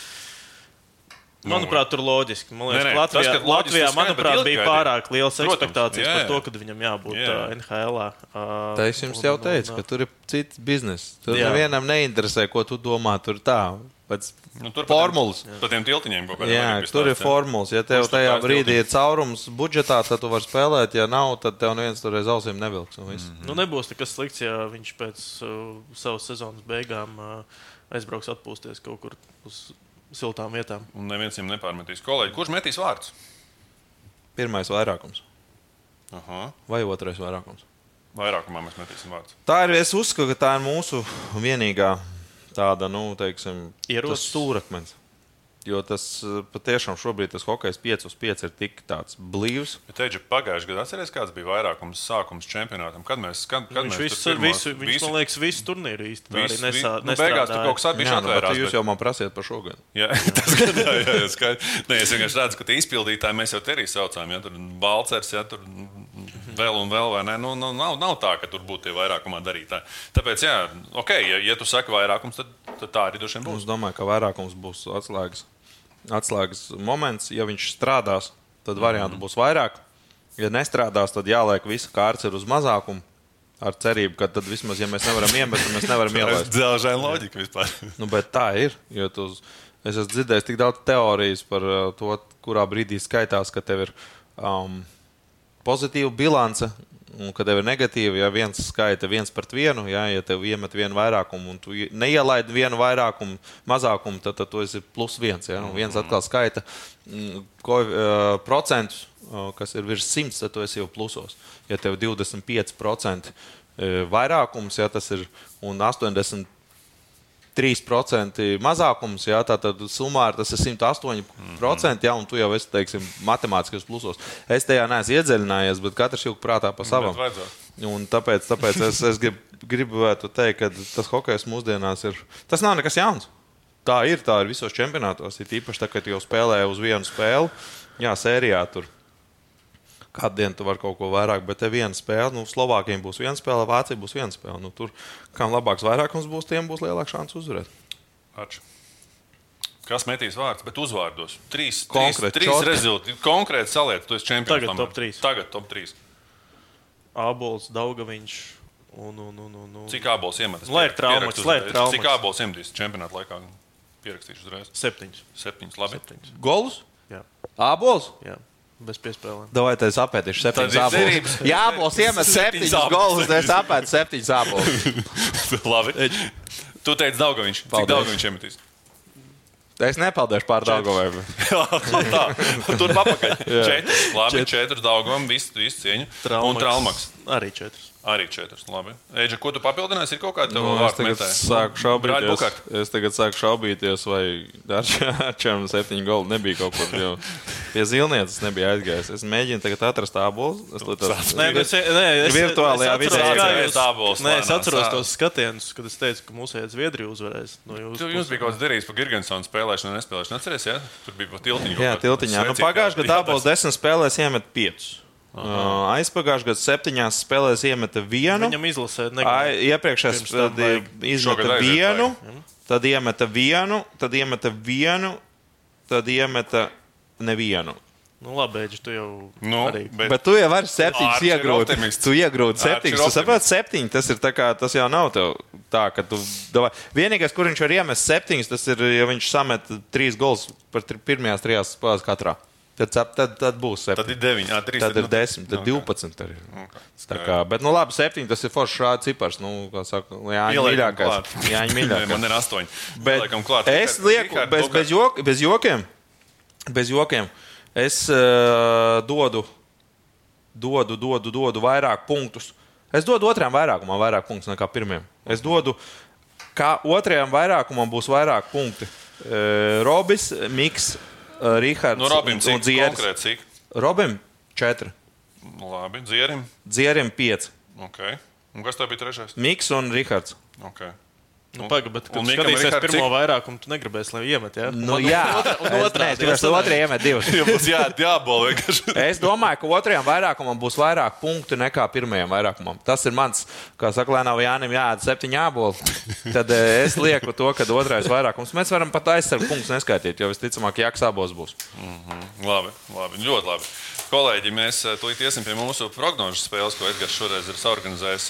Speaker 3: Manuprāt, tur loģiski. Man liekas, Latvijā manuprāt, bija pārāk liels ekspektācijas par to, ka viņam jābūt NHL-ā.
Speaker 4: Tā es jums jau teicu, ka tur ir cits biznes. Tur nevienam neinteresē, ko tu domā. Tur tā. Tur formulas.
Speaker 2: Par tiem tiltiņiem kaut kādā.
Speaker 4: Jā, tur ir formulas. Ja tev tajā brīdī ir caurums budžetā, tad tu vari spēlēt. Ja nav, tad tev neviens tur aiz ausīm nevilks.
Speaker 3: Nebūs nekas slikts, ja viņš pēc savas sezonas beigām aizbrauks atpūsties kaut kur uz siltām vietām.
Speaker 2: Un neviens viņam nepārmetīs. Kolēģi, kurš metīs vārdus?
Speaker 4: Pirmais vairākums.
Speaker 2: Aha.
Speaker 4: Vai otrais vairākums?
Speaker 2: Vairākumā mēs metīsim vārdus.
Speaker 4: Tā ir, es uzskatu, ka tā ir mūsu vienīgā tāda, teiksim, tas stūrakmens. Jo tas patiešām šobrīd tas hokejs 5/5 ir tik tāds blīvs.
Speaker 2: Bet teģi, pagājušajā gadā atceries, kāds bija vairākums sākums čempionātam? Kad mēs
Speaker 3: viņš, man liekas, visu turnīru īsti arī nestrādāja.
Speaker 2: Beigās tur kaut kas atbišķi atvērās.
Speaker 4: Jūs jau man prasiet par šo gadu.
Speaker 2: Jā, tas gadā, jā, skaidrs. Nē, es vienkārši redzu, ka tie izpildītāji mēs jau te arī saucām. Ja tur Balcers, ja tur vēl un vēl, vai ne? Nav tā, ka tur būtu tie vairākumā darītāji. Tāpēc, jā, ok, ja tu saki vairākums, tad tā arī droši vien būs.
Speaker 4: Es domāju, ka vairākums būs atslēgas moments. Ja viņš strādās, tad variantu būs vairāk. Ja nestrādās, tad jāliek visa kārts ir uz mazākumu. Ar cerību, ka tad vismaz, ja mēs nevaram iemest, tad mēs nevaram ielaist.
Speaker 2: Tas ir dzelžaina loģika vispār.
Speaker 4: Bet tā ir. Es esmu dzirdējis tik daudz teorijas par to, kurā brīdī skaitās, ka tev ir pozitīva bilance un ka tev ir negatīva. Ja viens skaita 1/1, ja tev iemet vienu vairākumu un tu neielaid vienu vairākumu mazākumu, tad tu esi +1. Ja? Un viens atkal skaita procentus, kas ir virs 100, tad tu esi jau plusos. Ja tev 25% vairākums, ja tas ir un 83% mazākums, ja, tad summā tas ir 108%, ja, un tu jau esi, teiksim, matemātiskos plusos. Es tajā neesmu iedziļinājies, bet katrs jūg prātā pa savam. Un tāpēc es gribētu teikt, ka tas hokejs mūsdienās ir. Tas nav nekas jauns. Tā ir visos čempionātos. Ir īpaši tā, kad jau spēlē uz vienu spēli. Jā, sērijā tur Kādu dienu tu vari kaut ko vairāk, bet te viena spēle, Slovākijam būs viena spēle, Vācija būs viena spēle. Tur, kam labāks vairākums būs, tiem būs lielāks šāns uzvarēt.
Speaker 2: Arči. Kas metīs vārds, bet uzvārdos? Trīs
Speaker 4: Konkrēti,
Speaker 2: rezultāti. Konkrēti saliet, tu esi čempions.
Speaker 3: Tagad top 3.
Speaker 2: Tagad top 3.
Speaker 3: Ābols, Daugaviņš un.
Speaker 2: Cik ābols iemetas?
Speaker 3: Lai ir traumas.
Speaker 2: Cik ābols iemetīs čempionāta laikā? Pierakstīšu uzreiz.
Speaker 3: 7.
Speaker 2: Labi.
Speaker 3: 7.
Speaker 4: Golus?
Speaker 3: Jā.
Speaker 4: Ābols?
Speaker 3: Jā. Bez piespēlēm.
Speaker 4: Davai, es apētīšu 7 ābolus. Jā, ābols iemet 7 golus, es apētu 7 ābolus.
Speaker 2: Labi. Tu teici Daugaviņš. Cik Daugaviņš iemetīs?
Speaker 4: Es nepaldēšu pār Daugavai.
Speaker 2: Tā, tur papakaļ. 4. Labi, 4 Daugavam, visu cieņu. Un Traumaks.
Speaker 3: Arī 4.
Speaker 2: Arī 4. Labi. Eidža, ko tu papildināsi? Ir kaut kāda tev
Speaker 4: Es
Speaker 2: vārdu
Speaker 4: tagad sāku šaubīties, vai Arčam 7 golu nebija kaut kur jau pie Zilnieces nebija aizgājis. Es mēģinu tagad atrast ābolus. Virtuālajā vidē.
Speaker 3: Es atceros tos skatienus, kad es teicu, ka mūsu Zviedrija uzvarēs.
Speaker 2: Jums bija kaut kāds derīgs par Girgensonu spēlēšanu un nespēlēšanu. Atceries, ja? Tur bija pa tiltiņu.
Speaker 4: Jā, tiltiņā. Pagājušajā gadā ābols 10 spēlēs iemet 5. Aizpagājušajā gadā 7 spēlēs iemeta 1.
Speaker 3: Viņam izlasē
Speaker 4: Iepriekšējais izmeta 1, tad iemeta 1, tad iemeta 1, tad iemeta nevienu.
Speaker 3: Labi, Eģi, tu jau arī.
Speaker 4: Bet tu jau vari 7 iegrūt. Tu iegrūt 7. Tu saproti 7. Tas ir tā kā, tas jau nav tev tā, ka tu... Vienīgais, kur viņš var iemest 7, tas ir, ja viņš samet 3 gols par pirmajās 3 spēlēs katrā. Tad būs 7.
Speaker 2: Tad ir 9.
Speaker 4: Tad ir 10. Tad 12. Arī. Tā kā, bet, labi, 7. Tas ir foršs šāds cipars. Kā saka, Jāņa mīļākais. Jāņa mīļākais.
Speaker 2: Man ir 8.
Speaker 4: Bet es lieku, bez jokiem, es dodu vairāk punktus. Es dodu otrajam vairākumam vairāk punktus nekā pirmajam. Es dodu, kā otrajam vairākumam būs vairāk punkti. Robis, Miks, Rihards
Speaker 2: Robim,
Speaker 4: un Dzieris.
Speaker 2: Konkrēt, cik?
Speaker 4: Robim 4.
Speaker 2: Labi, Dzierim?
Speaker 4: Dzierim 5.
Speaker 2: Okay. Un kas tev bija 3?
Speaker 4: Miks un Rihards.
Speaker 2: Okay.
Speaker 3: Bet, kad skatīsies pirmo vairākumu, tu negribēsi, lai iemet, jā?
Speaker 4: Jā. Tu otrajā iemet 2.
Speaker 2: Būs jābol vienkārši.
Speaker 4: Es domāju, ka otrajam vairākumam būs vairāk punktu nekā pirmajam vairākumam. Tas ir mans, kā saka, lai nav Jānim jāēd 7 jāboli. Tad es lieku to, ka otrais vairākums. Mēs varam pat aizsargu punktus neskaitīt, jo visticamāk Jāks abos būs.
Speaker 2: Labi, ļoti labi. Kolēģi, mēs tūlīt iesim pie mūsu prognožu spēles, ko Edgars šoreiz ir saorganizējis,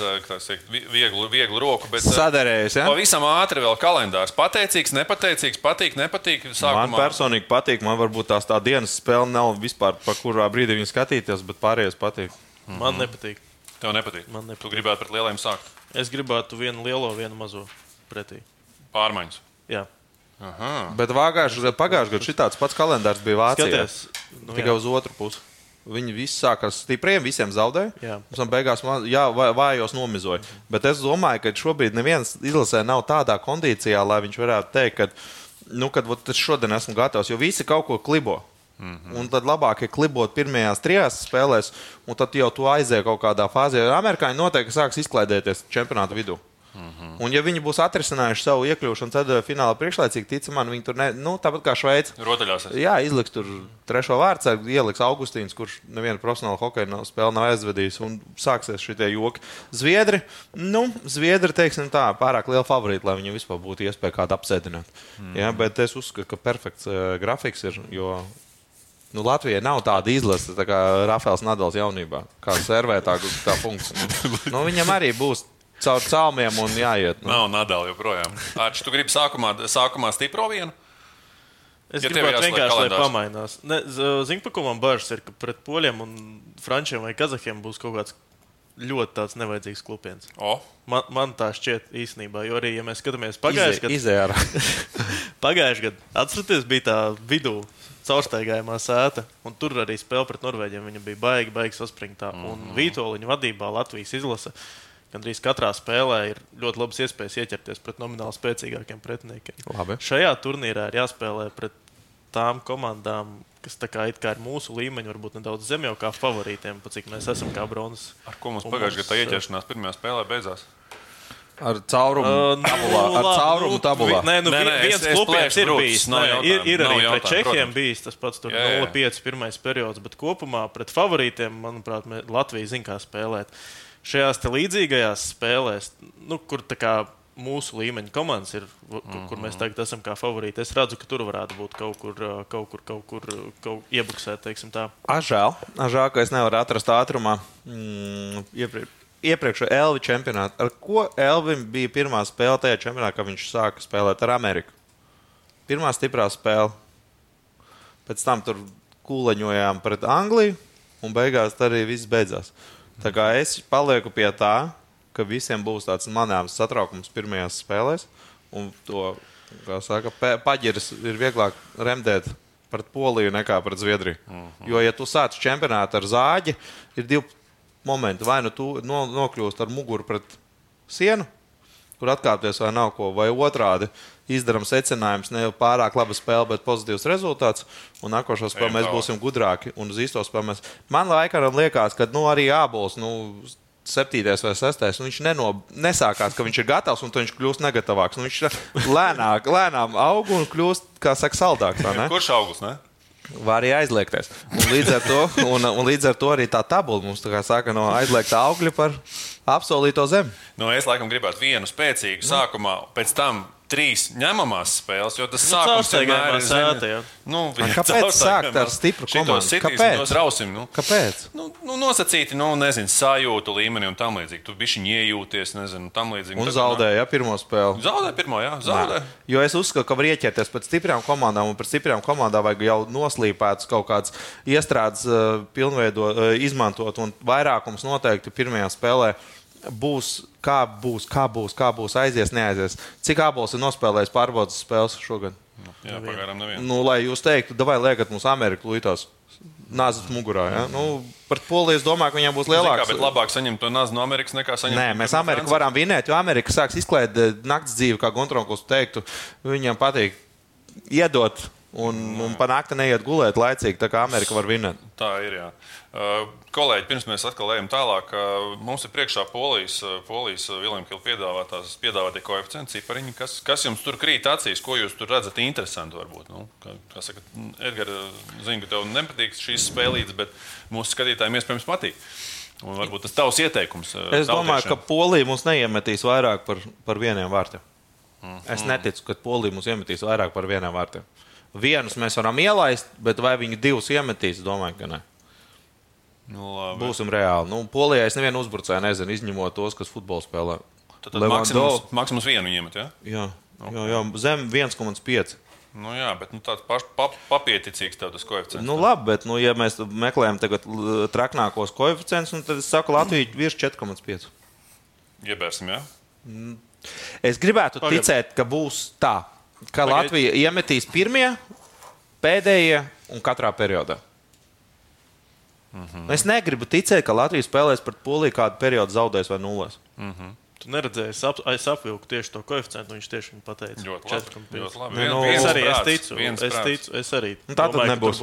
Speaker 2: vieglu roku.
Speaker 4: Sadarējis, ja?
Speaker 2: Pavisam ātri vēl kalendārs. Pateicīgs, nepateicīgs, patīk. Sākumā.
Speaker 4: Man personīgi patīk. Man varbūt tā dienas spēle nav vispār, pa kurā brīdī viņi skatīties, bet pārējais patīk.
Speaker 3: Man nepatīk.
Speaker 2: Tev nepatīk? Tu gribētu pret lielajiem sākt?
Speaker 3: Es gribētu vienu lielo, vienu mazo pretī.
Speaker 2: Pārmaiņas?
Speaker 3: Jā.
Speaker 2: Aha.
Speaker 4: Bet pagājušajā gadā šitāds pats kalendārs bija Vācijā. Tikai uz otru pusi. Viņi visi sāk ar stipriem, visiem zaudēja. Mums beigās vājos nomizoja. Bet es domāju, ka šobrīd neviens izlasē nav tādā kondīcijā, lai viņš varētu teikt, ka es šodien esmu gatavs, jo visi kaut ko klibo. Un tad labāk ir klibot pirmajās 3 spēlēs, un tad jau tu aizies kaut kādā fāzē. Amerikāņi noteikti sāks izklaidēties čempionāta vidū. Un, ja viņi būs atrisinājuši savu iekļūšanu, tad finālā priekšlaicīgi, ticamāk, viņi tur tāpat kā Šveice.
Speaker 2: Rotaļāsies.
Speaker 3: Jā,
Speaker 2: izliks
Speaker 3: tur
Speaker 4: 3. vārdsargu, ieliks Augustīns, kurš nevienu profesionālu hokeju spēli nav aizvedījis, un sāksies šitie joki. Zviedri, teiksim tā, pārāk liela favorīta, lai viņu vispār būtu iespēja kādu apsēdināt. Ja, bet es uzskatu, ka perfekts grafiks ir, jo Latvijai nav tāda izlase, tā kā Rafaels Nadals jaunībā, kā servē tā punkts. Viņam arī būs caur caumiem un jāiet.
Speaker 2: Nav Nadal joprojām. Arči, tu gribi sākumā stipro vienu?
Speaker 3: Es gribētu vienkārši, lai pamainās. Zini, pa ko man bažas ir, ka pret poļiem un frančiem vai kazahiem būs kaut kāds ļoti tāds nevajadzīgs klupiens. Man tā šķiet īstenībā, jo arī, ja mēs skatāmies pagājušajā gadā, atceraties, bija tā vidū caurstaigājumā sēta, un tur arī spēle pret Norvēģiem, viņa bija baigi saspringtā. Un Vītoliņa vadībā Latvijas izlase gandrīz katrā spēlē ir ļoti labas iespējas ieķerties pret nomināli spēcīgākiem pretiniekiem.
Speaker 4: Labi.
Speaker 3: Šajā turnīrā ir jāspēlē pret tām komandām, kas tā kā ir mūsu līmeņi, varbūt nedaudz zem jau kā favorītiem, pa cik mēs esam kā bronzas.
Speaker 2: Ar ko mums pagājušajā gadā ieķeršanās pirmajā spēlē beidzās?
Speaker 4: Ar caurumu tabulā.
Speaker 3: Viens klubiens ir bijis. Ir arī pret Čehiem bijis tas pats 0-5 pirmais periods, bet kopumā pret favorītiem, manuprāt, Latvija zina, kā spēlēt. Šajās te līdzīgajās spēlēs, kur tā kā mūsu līmeņa komandas ir, kur mēs tagad esam kā favorīti, es redzu, ka tur varētu būt kaut kur iebuksēt, teiksim tā.
Speaker 4: Žēl, ka es nevaru atrast ātrumā. Iepriekšējā Elvi čempionātā. Ar ko Elvim bija pirmā spēle tajā čempionātā, kad viņš sāka spēlēt ar Ameriku? Pirmā stiprā spēle. Pēc tam tur kūleņojām pret Angliju, un beigās arī viss beidzās. Tā kā es palieku pie tā, ka visiem būs tāds manāms satraukums pirmajās spēlēs, un to, kā saka, paģiris ir vieglāk remdēt pret Poliju nekā pret Zviedriju. Jo, ja tu sāc čempionātu ar zāģi, ir divi momenti. Vai nu tu nokļūst ar muguru pret sienu, kur atkāpties vai nav ko, vai otrādi izdaram secinājums, ne pārāk laba spēle, bet pozitīvs rezultāts, un nākošo spēli mēs būsim gudrāki, un uz īsto spēli mēs... Man laikam liekas, ka arī Ābols, 7. vai 6. Viņš nesākās, ka viņš ir gatavs, un viņš kļūst negatavāks. Viņš lēnām aug un kļūst, kā saka, saldāks.
Speaker 2: Kurš augurs, ne?
Speaker 4: Var arī aizliegties. Un līdz ar to arī tā tabula mums tā kā saka no aizliegtā augļa par apsolīto zemi.
Speaker 2: Es laikam gribētu vienu spēcīgu sākumā, pēc tam 3 ņemamās spēles, jo tas sākums vienmēr ir
Speaker 3: sēta.
Speaker 4: Kāpēc sākt ar stipru komandu? Kāpēc?
Speaker 2: Nosacīti, sajūtu līmeni un tam līdzīgi. Tu bišķiņ iejūties, tam līdzīgi.
Speaker 4: Un zaudēja pirmo spēli.
Speaker 2: Zaudēja pirmo, jā, zaudēja.
Speaker 4: Jo es uzskatu, ka var ieķerties pēc stiprām komandām, un pēc stiprām komandām vajag jau noslīpētas kaut kāds iestrādes izmantot, un vairākums noteikti pirmajā spēlē būs, kā būs, aizies, neaizies. Cik Ābols ir nospēlējis pārbaudas spēles šogad?
Speaker 2: Jā, pagaram nevienu.
Speaker 4: Lai jūs teiktu, davai liekat mums Ameriku lītās nazas mugurā, ja? Par Poliju es domāju, ka viņiem būs lielāks.
Speaker 2: Bet labāk saņemt to nazu no Amerikas nekā saņemt.
Speaker 4: Nē, mēs Ameriku varam vinēt, jo Amerika sāks izklēt nakts dzīvi, kā Gontronkos teiktu. Viņiem patīk iedot un pa nakti neiet gulēt laicīgi, tā kā Amerika var vinēt.
Speaker 2: Tā ir, jā. Kolēģi, pirms mēs atkal ejam tālāk, mums ir priekšā Polijas William Hill piedāvātie koeficienti, cipariņi. Kas jums tur krīt acīs, ko jūs tur redzat interesanti varbūt? Kā saka, Edgar, zinu, ka tev nepatīk šīs spēlītes, bet mūsu skatītājiem iespējams patīk. Un varbūt tas tavs ieteikums.
Speaker 4: Es domāju, ka Polija mums neiemetīs vairāk par 1 vārtiem. Es neticu, ka Polija mums iemetīs vairāk par 1 vārtiem. Vienus mēs varam ielaist, bet vai viņi 2 iemetīs, domāju, ka ne. Būsim reāli. Polijā es nevienu uzbrucēju nezinu, izņemot tos, kas futbolu spēlē.
Speaker 2: Tad maksimums 1 iemet, ja?
Speaker 4: Jā, zem 1,5.
Speaker 2: Jā, bet tāds papieticīgs tev tas koeficients.
Speaker 4: Labi, bet, ja mēs meklējam tagad traknākos koeficients, tad es saku Latviju virs 4,5.
Speaker 2: Iebērsim, jā?
Speaker 4: Es gribētu ticēt, ka būs tā, ka Latvija iemetīs pirmie, pēdējie un katrā periodā. Es negribu ticēt, ka Latvija spēlēs pret Poliju kādu periodu zaudēs vai nulēs.
Speaker 3: Tu neredzēji, es apvilku tieši to koeficientu, viņš tieši viņu pateica.
Speaker 2: Ļoti labi.
Speaker 3: Es ticu, es arī.
Speaker 4: Tā tad nebūs.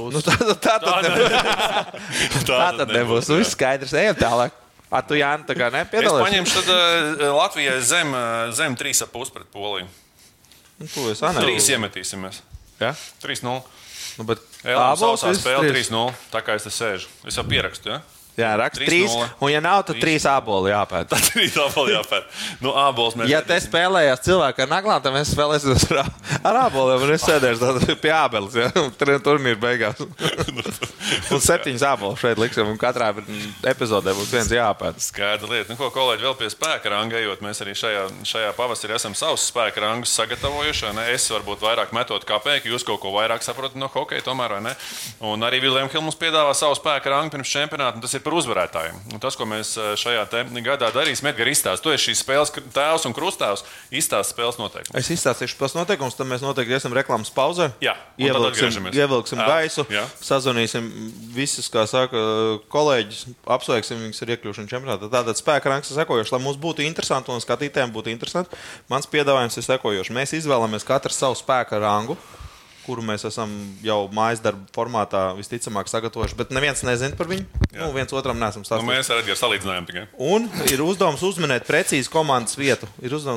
Speaker 4: Tā tad nebūs. Viss skaidrs, ejam tālāk. Tu, Jāni, tā kā nepiedalās?
Speaker 2: Es paņemšu tad Latvijai zem 3,5 pret Poliju. 3 iemetīsimies.
Speaker 4: Ja?
Speaker 2: 3-0.
Speaker 4: Bet
Speaker 2: sausā spēle 3-0, tā kā es te sēžu. Es jau pierakstu, ja?
Speaker 4: Jā, raksta 3, un ja nav, tad 3 āboli jāpēta.
Speaker 2: Tad 3 āboli jāpēta. Ābols mēs...
Speaker 4: Ja te spēlējās cilvēki ar naglām, tad mēs spēlēsimies ar āboliem, un es sēdēšu pie ābeles, ja? Turnīru beigās. Un 7 āboli šeit liksim, un katrā epizodē būs viens jāpēta.
Speaker 2: Skaidra lieta. Ko, kolēģi, vēl pie spēka ranga ejot, mēs arī šajā pavasarī esam savus spēka rangus sagatavojuši. Es varbūt vairāk metot kāpēju, jūs kaut ko vairāk saprotat no hokeja tomēr, vai ne? Un arī William Hill mums piedāvā savu spēka rangu pirms čempionāta, un tas ir par uzvarētājiem. Un tas, ko mēs šajā gadā darīsim, Edgar izstāst. Tu esi šīs spēles tēvs un krustāvs, izstāst spēles noteikumus.
Speaker 4: Es izstāstīšu spēles noteikumus, tad mēs noteikti esam reklāmas pauzē.
Speaker 2: Jā,
Speaker 4: ievilksim gaisu, sazvanīsim visus, kā saka, kolēģis, apsveiksim viņus ar iekļūšanu čempionātā. Tātad spēka rangs ir sekojošs, lai mums būtu interesanti un skatītājiem būtu interesanti. Mans piedāvājums ir sekojošs. Mēs izvēlamies katrs savu spēka rangu, kuru mēs esam jau mājas darba formātā visticamāk sagatavojuši, bet neviens nezina par viņu. Viens otram neesam sastāstījuši.
Speaker 2: Mēs ar Edgars salīdzinājām tikai.
Speaker 4: Un ir uzdevums uzminēt precīzi komandas vietu.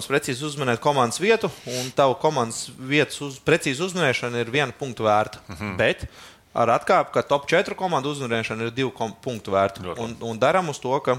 Speaker 4: Un tavu komandas vietas precīzi uzminēšana ir 1 punktu vērta. Bet ar atkāpi, ka top 4 komandu uzminēšana ir 2 punktu vērta. Un daram uz to, ka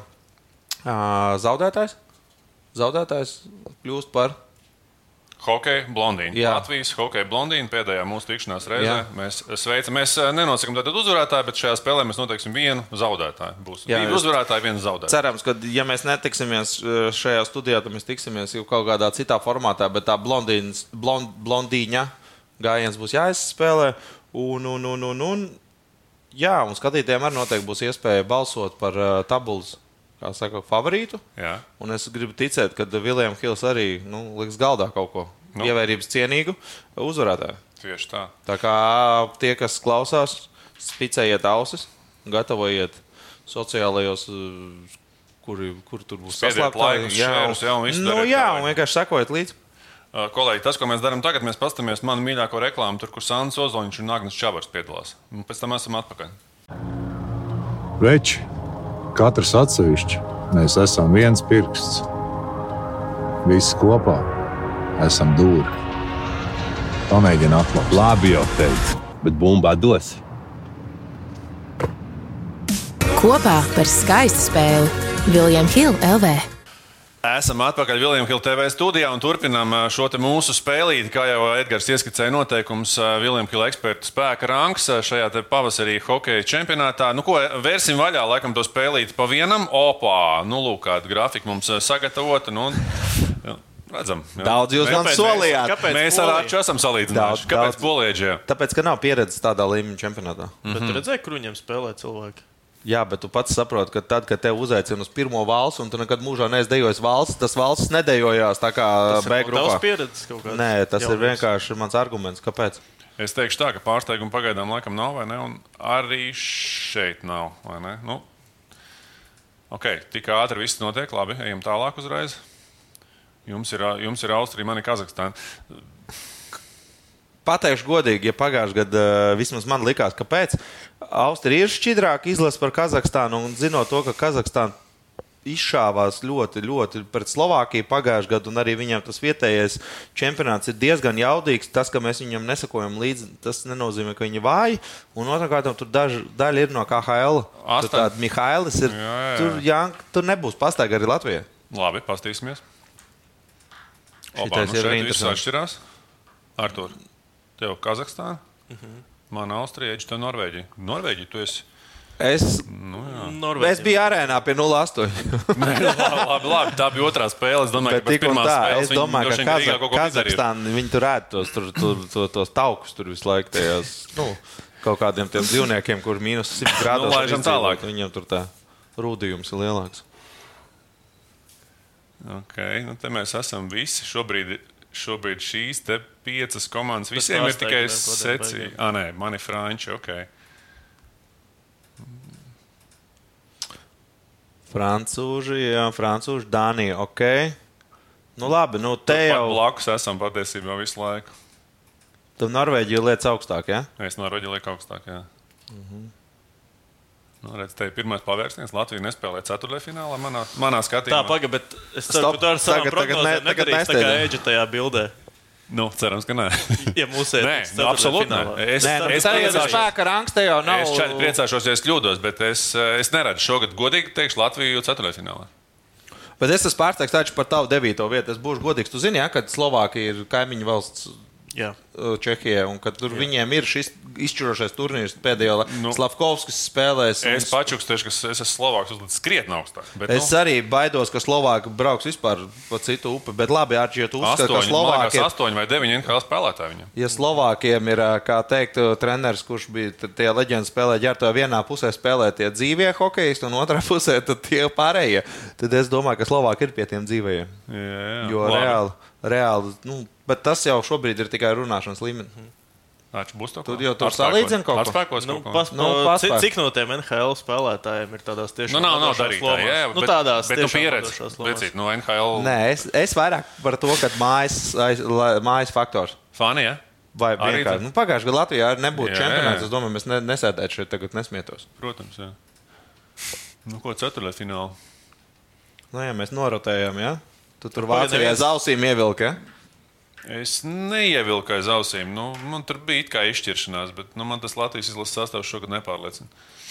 Speaker 4: zaudētājs kļūst par
Speaker 2: Hokeja blondīna. Latvijas hokeja blondīna pēdējā mūsu tikšanās reizē. Mēs sveicam. Mēs nenosakām tātad uzvarētāju, bet šajā spēlē mēs noteiksim vienu zaudētāju. Būs 2 uzvarētāji, 1 zaudētāji.
Speaker 4: Cerams, ka ja mēs netiksimies šajā studijā, tad mēs tiksimies jau kaut kādā citā formātā, bet tā blondīņa gājiens būs jāizspēlē. Un skatītājiem arī noteikti būs iespēja balsot par tabulas favorītu.
Speaker 2: Jā.
Speaker 4: Un es gribu ticēt, ka William Hills arī liks galdā kaut ko ievērības cienīgu uzvarētāju.
Speaker 2: Tieši tā.
Speaker 4: Tā kā tie, kas klausās, spicējiet ausis, gatavojiet sociālajos, kur tur būs
Speaker 2: saslēptāji.
Speaker 4: Un vienkārši sekojiet līdzi.
Speaker 2: Kolēģi, tas, ko mēs darām tagad, mēs paskatāmies manu mīļāko reklāmu, tur, kur Sandis Ozoliņš un Agnes Čabars piedalās. Un pēc tam esam atpakaļ.
Speaker 6: Veči, katrs atsevišķi, mēs esam viens pirksts. Visi kopā esam dūri. Pamēģini atklāt.
Speaker 7: Labi jau teicu, bet bumbā dos.
Speaker 5: Kopā par skaistu spēli William Hill LV.
Speaker 2: Esam atpakaļ William Hill TV studijā un turpinām šo te mūsu spēlīti, kā jau Edgars ieskicēja noteikums William Hill ekspertu spēka rangs šajā te pavasarī hokeja čempionātā. Nu ko, vērsim vaļā, laikam to spēlīti pa vienam. Opā, kāda grafika mums sagatavota. Redzam.
Speaker 4: Daudz jūs man solījāt.
Speaker 2: Mēs ar Arču esam salīdzinājuši. Kāpēc Poliedžijā?
Speaker 4: Tāpēc, ka nav pieredzes tādā līmeņa čempionātā.
Speaker 3: Bet redzēji, kur viņiem spēlē cilvēki?
Speaker 4: Jā, bet tu pats saproti, ka tad, kad tev uzaicina uz pirmo valsts, un tu nekad mūžā neesi dejojis valsts, tas valsts nedejojās tā kā B grupā.
Speaker 3: Tas ir pieredzes kaut kāds.
Speaker 4: Nē, tas ir vienkārši mans arguments. Kāpēc?
Speaker 2: Es teikšu tā, ka pārsteigumu pagaidām laikam nav, vai ne? Un arī šeit nav, vai ne? Tik ātri viss notiek, labi, ejam tālāk uzreiz. Jums ir Austrija, man ir Kazahstāna.
Speaker 4: Pateikšu godīgi, ja pagājušajā gadā vismaz man likās, kāpēc Austrija ir šķidrāka izlase par Kazahstānu, un zinot to, ka Kazahstāna izšāvās ļoti, ļoti pret Slovākiju pagājušajā gadā, un arī viņam tas vietējais čempionāts ir diezgan jaudīgs. Tas, ka mēs viņam nesakojam līdzi, tas nenozīmē, ka viņi ir vāji, un otrkārt, tur daļa ir no KHL. Tur tāda Mihailis ir, tur nebūs pastaigā arī Latvijā.
Speaker 2: Labi, pastīsimies. Opa, šeit viss atšķirās. Artur. Tev Kazahstāna, man Austrija, tev Norvēģija. Norvēģija, tu esi?
Speaker 4: Es biju arēnā pie 0-8.
Speaker 2: labi, tā bija otrā spēle. Es domāju, ka pēc pirmās spēles
Speaker 4: es domāju, ka Kazahstāna, viņi tur ēd tos taukus tur visu laiku tajās, kaut kādiem tiem dzīvniekiem, kur mīnus 100 grādos.
Speaker 2: Laižam tālāk.
Speaker 4: Viņam tur tā rūdījums ir lielāks.
Speaker 2: Te mēs esam visi šobrīd šīs te 5 komandas. Visiem ir tikai secī. Nē, mani franči,
Speaker 4: Francūži, Dānija, labi, te jau
Speaker 2: blakus esam patiesībā visu laiku.
Speaker 4: Tu Norvēģiju lietas augstāk, jā?
Speaker 2: Es Norvēģiju lieku augstāk, jā. Redz, te ir pirmais pavērsiens. Latvija nespēlē ceturtdaļfinālā manā skatījumā.
Speaker 3: Tā, paga, bet es ceru, ka tu ar savām prognozēm nedarīsi tā kā Eģa tajā bildē.
Speaker 2: Cerams, ka nē.
Speaker 3: Ja mūs ir
Speaker 2: absolūti nē. Es
Speaker 4: spēka rangs te jau nav.
Speaker 2: Es šādi priecāšos, ja es kļūdos, bet es neredzu šogad godīgi teikšu Latviju ceturtdaļfinālā.
Speaker 4: Bet es esmu pārsteigts taču par tavu 9. vietu. Es būšu godīgs. Tu zini, kad Slovākija ir kaimiņu valsts Čehijai, un ka tur viņiem ir šis izšķirošais turnīrs pēdējā Slavkovskis spēlēs.
Speaker 2: Es pačukstēšu, ka es esmu Slovāks uzlīdz skrietni augstāk.
Speaker 4: Es arī baidos, ka Slovāki brauks vispār pa citu upi, bet labi, Arči, ja tu uzskati, ka Slovāki...
Speaker 2: 8 vai 9 NHL spēlētāji viņam.
Speaker 4: Ja Slovākiem ir, kā teikt, treneris, kurš bija tie leģendi spēlē ģērtoja, vienā pusē spēlē tie dzīvie hokejisti, un otrā pusē tad tie pārējie, tad es domāju, ka Slovāki ir pie tiem dzīvējiem. Jo reāli, bet tas jau šobrīd ir tikai runāšanas līmenī. Tu jau tur salīdzini kaut ko?
Speaker 3: Cik no tiem NHL spēlētājiem ir tādās tiešām
Speaker 2: nav darītāji, bet pieredze. No NHL...
Speaker 4: Nē, es vairāk par to, ka mājas faktors.
Speaker 2: Fani, ja?
Speaker 4: Vai vienkārši? Pagājušajā gadā Latvijā nebūtu čempionāts. Es domāju, mēs nesēdētu šeit tagad nesmietos.
Speaker 2: Protams, jā. Ko ceturtfinālā?
Speaker 4: Jā, mēs norotējām, jā? Tu tur Vācijā aiz ausīm ievilki, ja?
Speaker 2: Es neievilku aiz ausīm. Man tur bija kā izšķiršanās, bet man tas Latvijas izlases sastāvs šogad nepārliecina.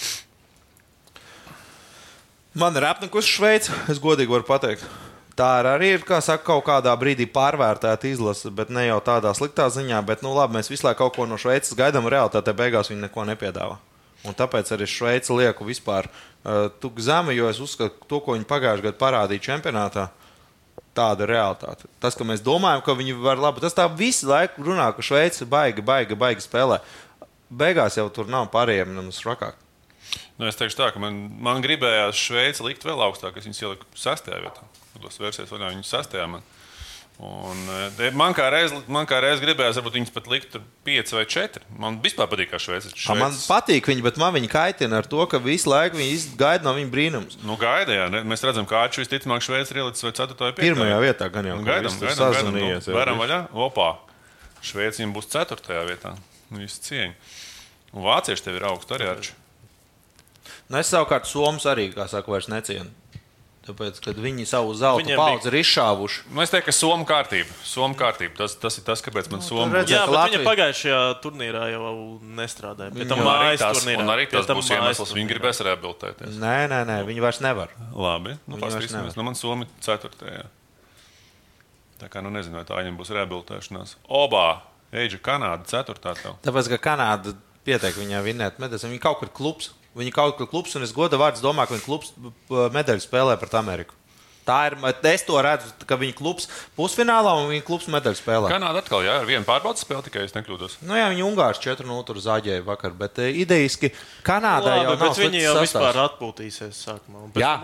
Speaker 4: Man ir apnikusi Šveice, es godīgi varu pateikt. Tā arī ir, kā saka, kaut kādā brīdī pārvērtēta izlase, bet ne jau tādā sliktā ziņā. Bet, labi, mēs visu laiku kaut ko no Šveices gaidām, realitātē beigās viņi neko nepiedāvā. Un tāpēc arī Šveici lieku vispār tuk zemi, jo es uzskatu, to, ko viņi pagājušajā gadā parādīja čempionātā, tāda ir realitāte. Tas, ka mēs domājam, ka viņi var labi, tas tā visu laiku runā, ka Šveici baigi spēlē. Beigās jau tur nav pārējiem nemaz rakāk.
Speaker 2: Es teikšu tā, ka man gribējās Šveici likt vēl augstāk, es viņus ieliku 6. vietā. Tas versijas vaļā viņu 6. man. Un man kā reiz gribējās, varbūt viņus pat likt 5 vai 4. Man vispār patīk, kā Šveicis.
Speaker 4: Man patīk viņi, bet man viņi kaitina ar to, ka visu laiku viņi gaida no viņa brīnums.
Speaker 2: Gaida, jā. Mēs redzam, ka Āču visticamāk Šveicis ir ielicis vai 4. vai 5.
Speaker 4: Pirmajā vietā gan jau.
Speaker 2: Gaidām. Varam vaļā. Opā. Šveicis viņam būs 4. vietā. Visi cieņi. Un vācieši tev ir augstu arī Āču.
Speaker 4: Es savukārt Somus arī, kā saka, vairs necienu. Tāpēc, kad viņi savu zelta paudzi ir izšāvuši.
Speaker 2: Es teiktu, ka Somu kārtība. Tas ir tas, kāpēc man Somu...
Speaker 3: Jā, bet viņa pagājušajā turnīrā jau nestrādāja. Pie tam mājas turnīrā.
Speaker 2: Un arī tas būs iemesls. Viņi gribēs rehabilitēties.
Speaker 4: Nē, viņi vairs nevar.
Speaker 2: Labi, paskatīsimies. Man Somi 4. Tā kā, nezinu, vai tā viņam būs rehabilitēšanās. Obā, Eidža Kanāda 4. tev.
Speaker 4: Tāpēc, ka Kanāda pietiek viņā vinēt medaļas. Viņi kaut kur klubs. Viņi kaut kur klubs, un es goda vārds domāju, ka viņi klubs medaļu spēlē pret Ameriku. Tā ir, es to redzu, ka viņi klubs pusfinālā un viņi klubs medaļu spēlē.
Speaker 2: Kanāda atkal, jā, ar vienu pārbaudas spēli tikai, es nekļūdos.
Speaker 4: Jā, viņi Ungārs 4-0 tur zāģēja vakar, bet idejiski Kanādā jau nav
Speaker 3: bet viņi jau vispār atpūtīsies sākumā.
Speaker 4: Jā,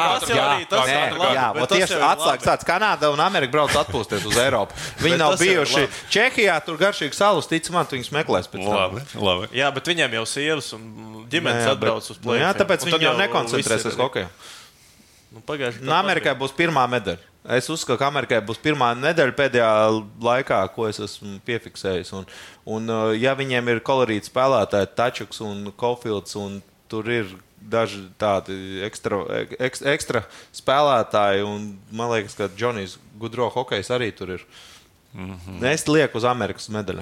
Speaker 4: tieši atslēgas tāds. Kanāda un Amerika brauc atpūsties uz Eiropu. Viņi nav bijuši Čehijā, tur garšīgi salus, ticamāk, viņus meklēs pēc tam.
Speaker 2: Labi.
Speaker 3: Jā, bet viņiem jau sievas un ģimenes atbrauc uz plēfiem.
Speaker 4: Jā, tāpēc viņi jau nekoncentrēsies hokeju. Amerikai būs pirmā medaļa. Es uzskatu, ka Amerikai būs pirmā medaļa pēdējā laikā, ko es esmu piefiksējis. Un ja viņiem ir kolorīti spēlētāji, Tačuks un Caulfields, un tur ir daži tādi ekstra spēlētāji, un man liekas, ka Džonijs Gudro hokejs arī tur ir. Es lieku uz Amerikas medaļu.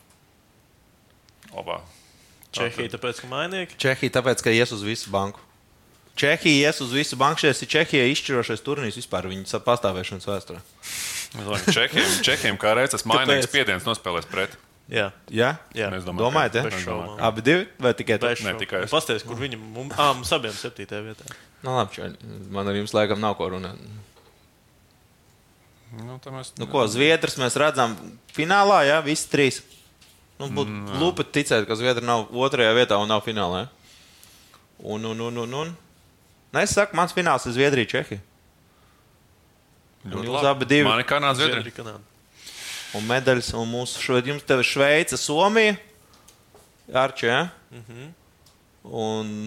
Speaker 3: Čehija, tāpēc, ka mainieki?
Speaker 4: Čehija, tāpēc, ka ies uz visu banku. Čehija ies uz visu banku. Šis ir Čehijai izšķirošais turnīrs vispār viņa pastāvēšanas vēsturē.
Speaker 2: Čehiem kā reiz tas mainīgs spiediens nospēlēs pret.
Speaker 3: Jā.
Speaker 4: Domājat, ja? Abi divi vai tikai tu?
Speaker 2: Ne, tikai es.
Speaker 3: Pasties, kur viņi mums abiem 7. vietā.
Speaker 4: Labi, man ar jums laikam nav ko runāt. Ko, Zviedrs mēs redzam finālā, jā, visi 3. Būtu lupi ticēt, ka Zviedri nav 2. vietā un nav finālā, ja? Es saku, mans fināls ir Zviedrija, Čehija. Jūs abi divi.
Speaker 2: Man ir Kanāda, Zviedrija.
Speaker 4: Un medaļas, un jums tev ir Šveice, Somija. Arči, ja? Un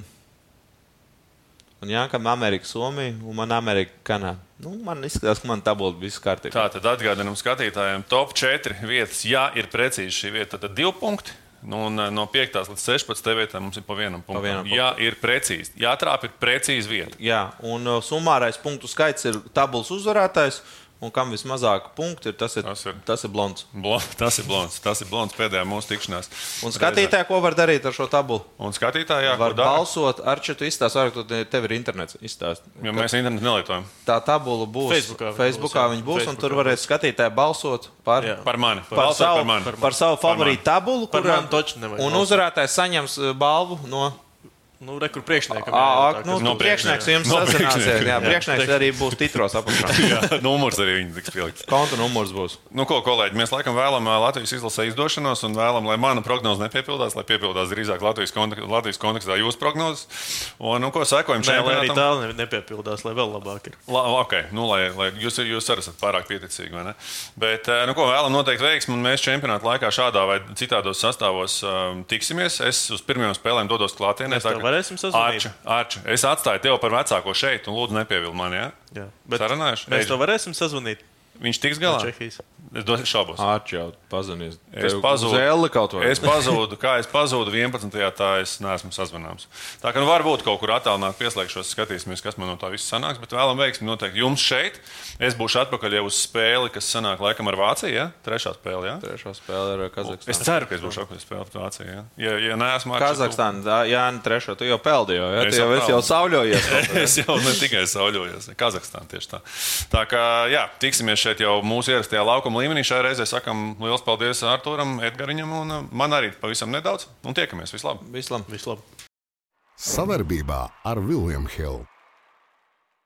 Speaker 4: Jānkam Amerika, Somija, un man Amerika, Kanāda. Man izskatās, ka man tabula viss kārtībā.
Speaker 2: Tā tad atgādinām skatītājiem top 4 vietas. Ja ir precīzi šī vieta, tad 2 punkti. Un no 5. līdz 16. vietā mums ir pa 1 punktu. Jā, ir precīzi. Jātrāp ir precīzi vieta.
Speaker 4: Jā, un summārais punktu skaits ir tabulas uzvarētājs. Un kam vismazāk punkti ir, tas ir blonds.
Speaker 2: Tas ir blonds pēdējā mūsu tikšanās.
Speaker 4: Un skatītāji, ko var darīt ar šo tabulu?
Speaker 2: Un skatītāji,
Speaker 4: var balsot. Arči, tu izstāsti, tev ir internets.
Speaker 2: Jo mēs internetu nelietojam.
Speaker 4: Tā tabula būs Facebookā viņa būs, un tur varēs skatītāji balsot par
Speaker 2: mani.
Speaker 4: Par savu favorītu tabulu, un uzvarētājs saņems balvu no...
Speaker 3: Kur priekšniekam.
Speaker 4: Priekšnieks jums sazināsies. Jā, priekšnieks arī būs titros apakšā.
Speaker 2: Jā, numurs arī viņi tiks pielikt.
Speaker 4: Konta numurs būs.
Speaker 2: Kolēģi, mēs laikam vēlam Latvijas izlasē izdošanos un vēlam, lai mana prognoze nepiepildās, lai piepildās drīzāk Latvijas kontekstā jūsu prognozes. Un, sekojam šajā
Speaker 3: lietām. Lai arī tālu nepiepildās, lai vēl labāk ir.
Speaker 2: Lai jūs arī esat pārāk pieticīgi, vai ne? Bet, vēlam noteikti veiksmi, un mēs čempionāta laikā šādā vai citādos sastāvos tiksimies. Es uz pirmajām spēlēm dodos klātienē. Arči, es atstāju tevi par vecāko šeit, un lūdzu nepievildi mani, ja?
Speaker 3: Bet sarunājuši? Mēs to varēsim sazvanīt.
Speaker 2: Viņš tiks galā. Es došu šaubos.
Speaker 4: Ārčau, pazinies.
Speaker 2: Es pazūdu, kā es pazūdu 11. tā es neesmu sazvanāms. Tā kā varbūt kaut kur attālināt pieslēgšos, skatīsimies, kas man no tā viss sanāks, bet vēlam veiksmi noteikti jums šeit. Es būšu atpakaļ jau uz spēli, kas sanāk laikam ar Vāciju, ja? Trešā spēle, ja?
Speaker 4: Trešā spēle ar Kazahstānu.
Speaker 2: Es ceru, ka es būšu atpakaļ spēlēt Vāciju, ja? Ja neesmu
Speaker 4: Kazahstāna, Jāni, trešo, tu jau peldījo, ja? Tu jau sauļojies.
Speaker 2: Es jau ne tikai sauļojos, Kazahstāna tieši tā. Tā kā, jā, tiksimies šeit jau mūsu ierastajā laukuma līmenī. Šajā reizē sakam liels paldies Artūram, Edgariņam un man arī pavisam nedaudz. Un tiekamies. Vislabāk!
Speaker 3: Vislabāk!
Speaker 1: Savarbībā ar William Hill.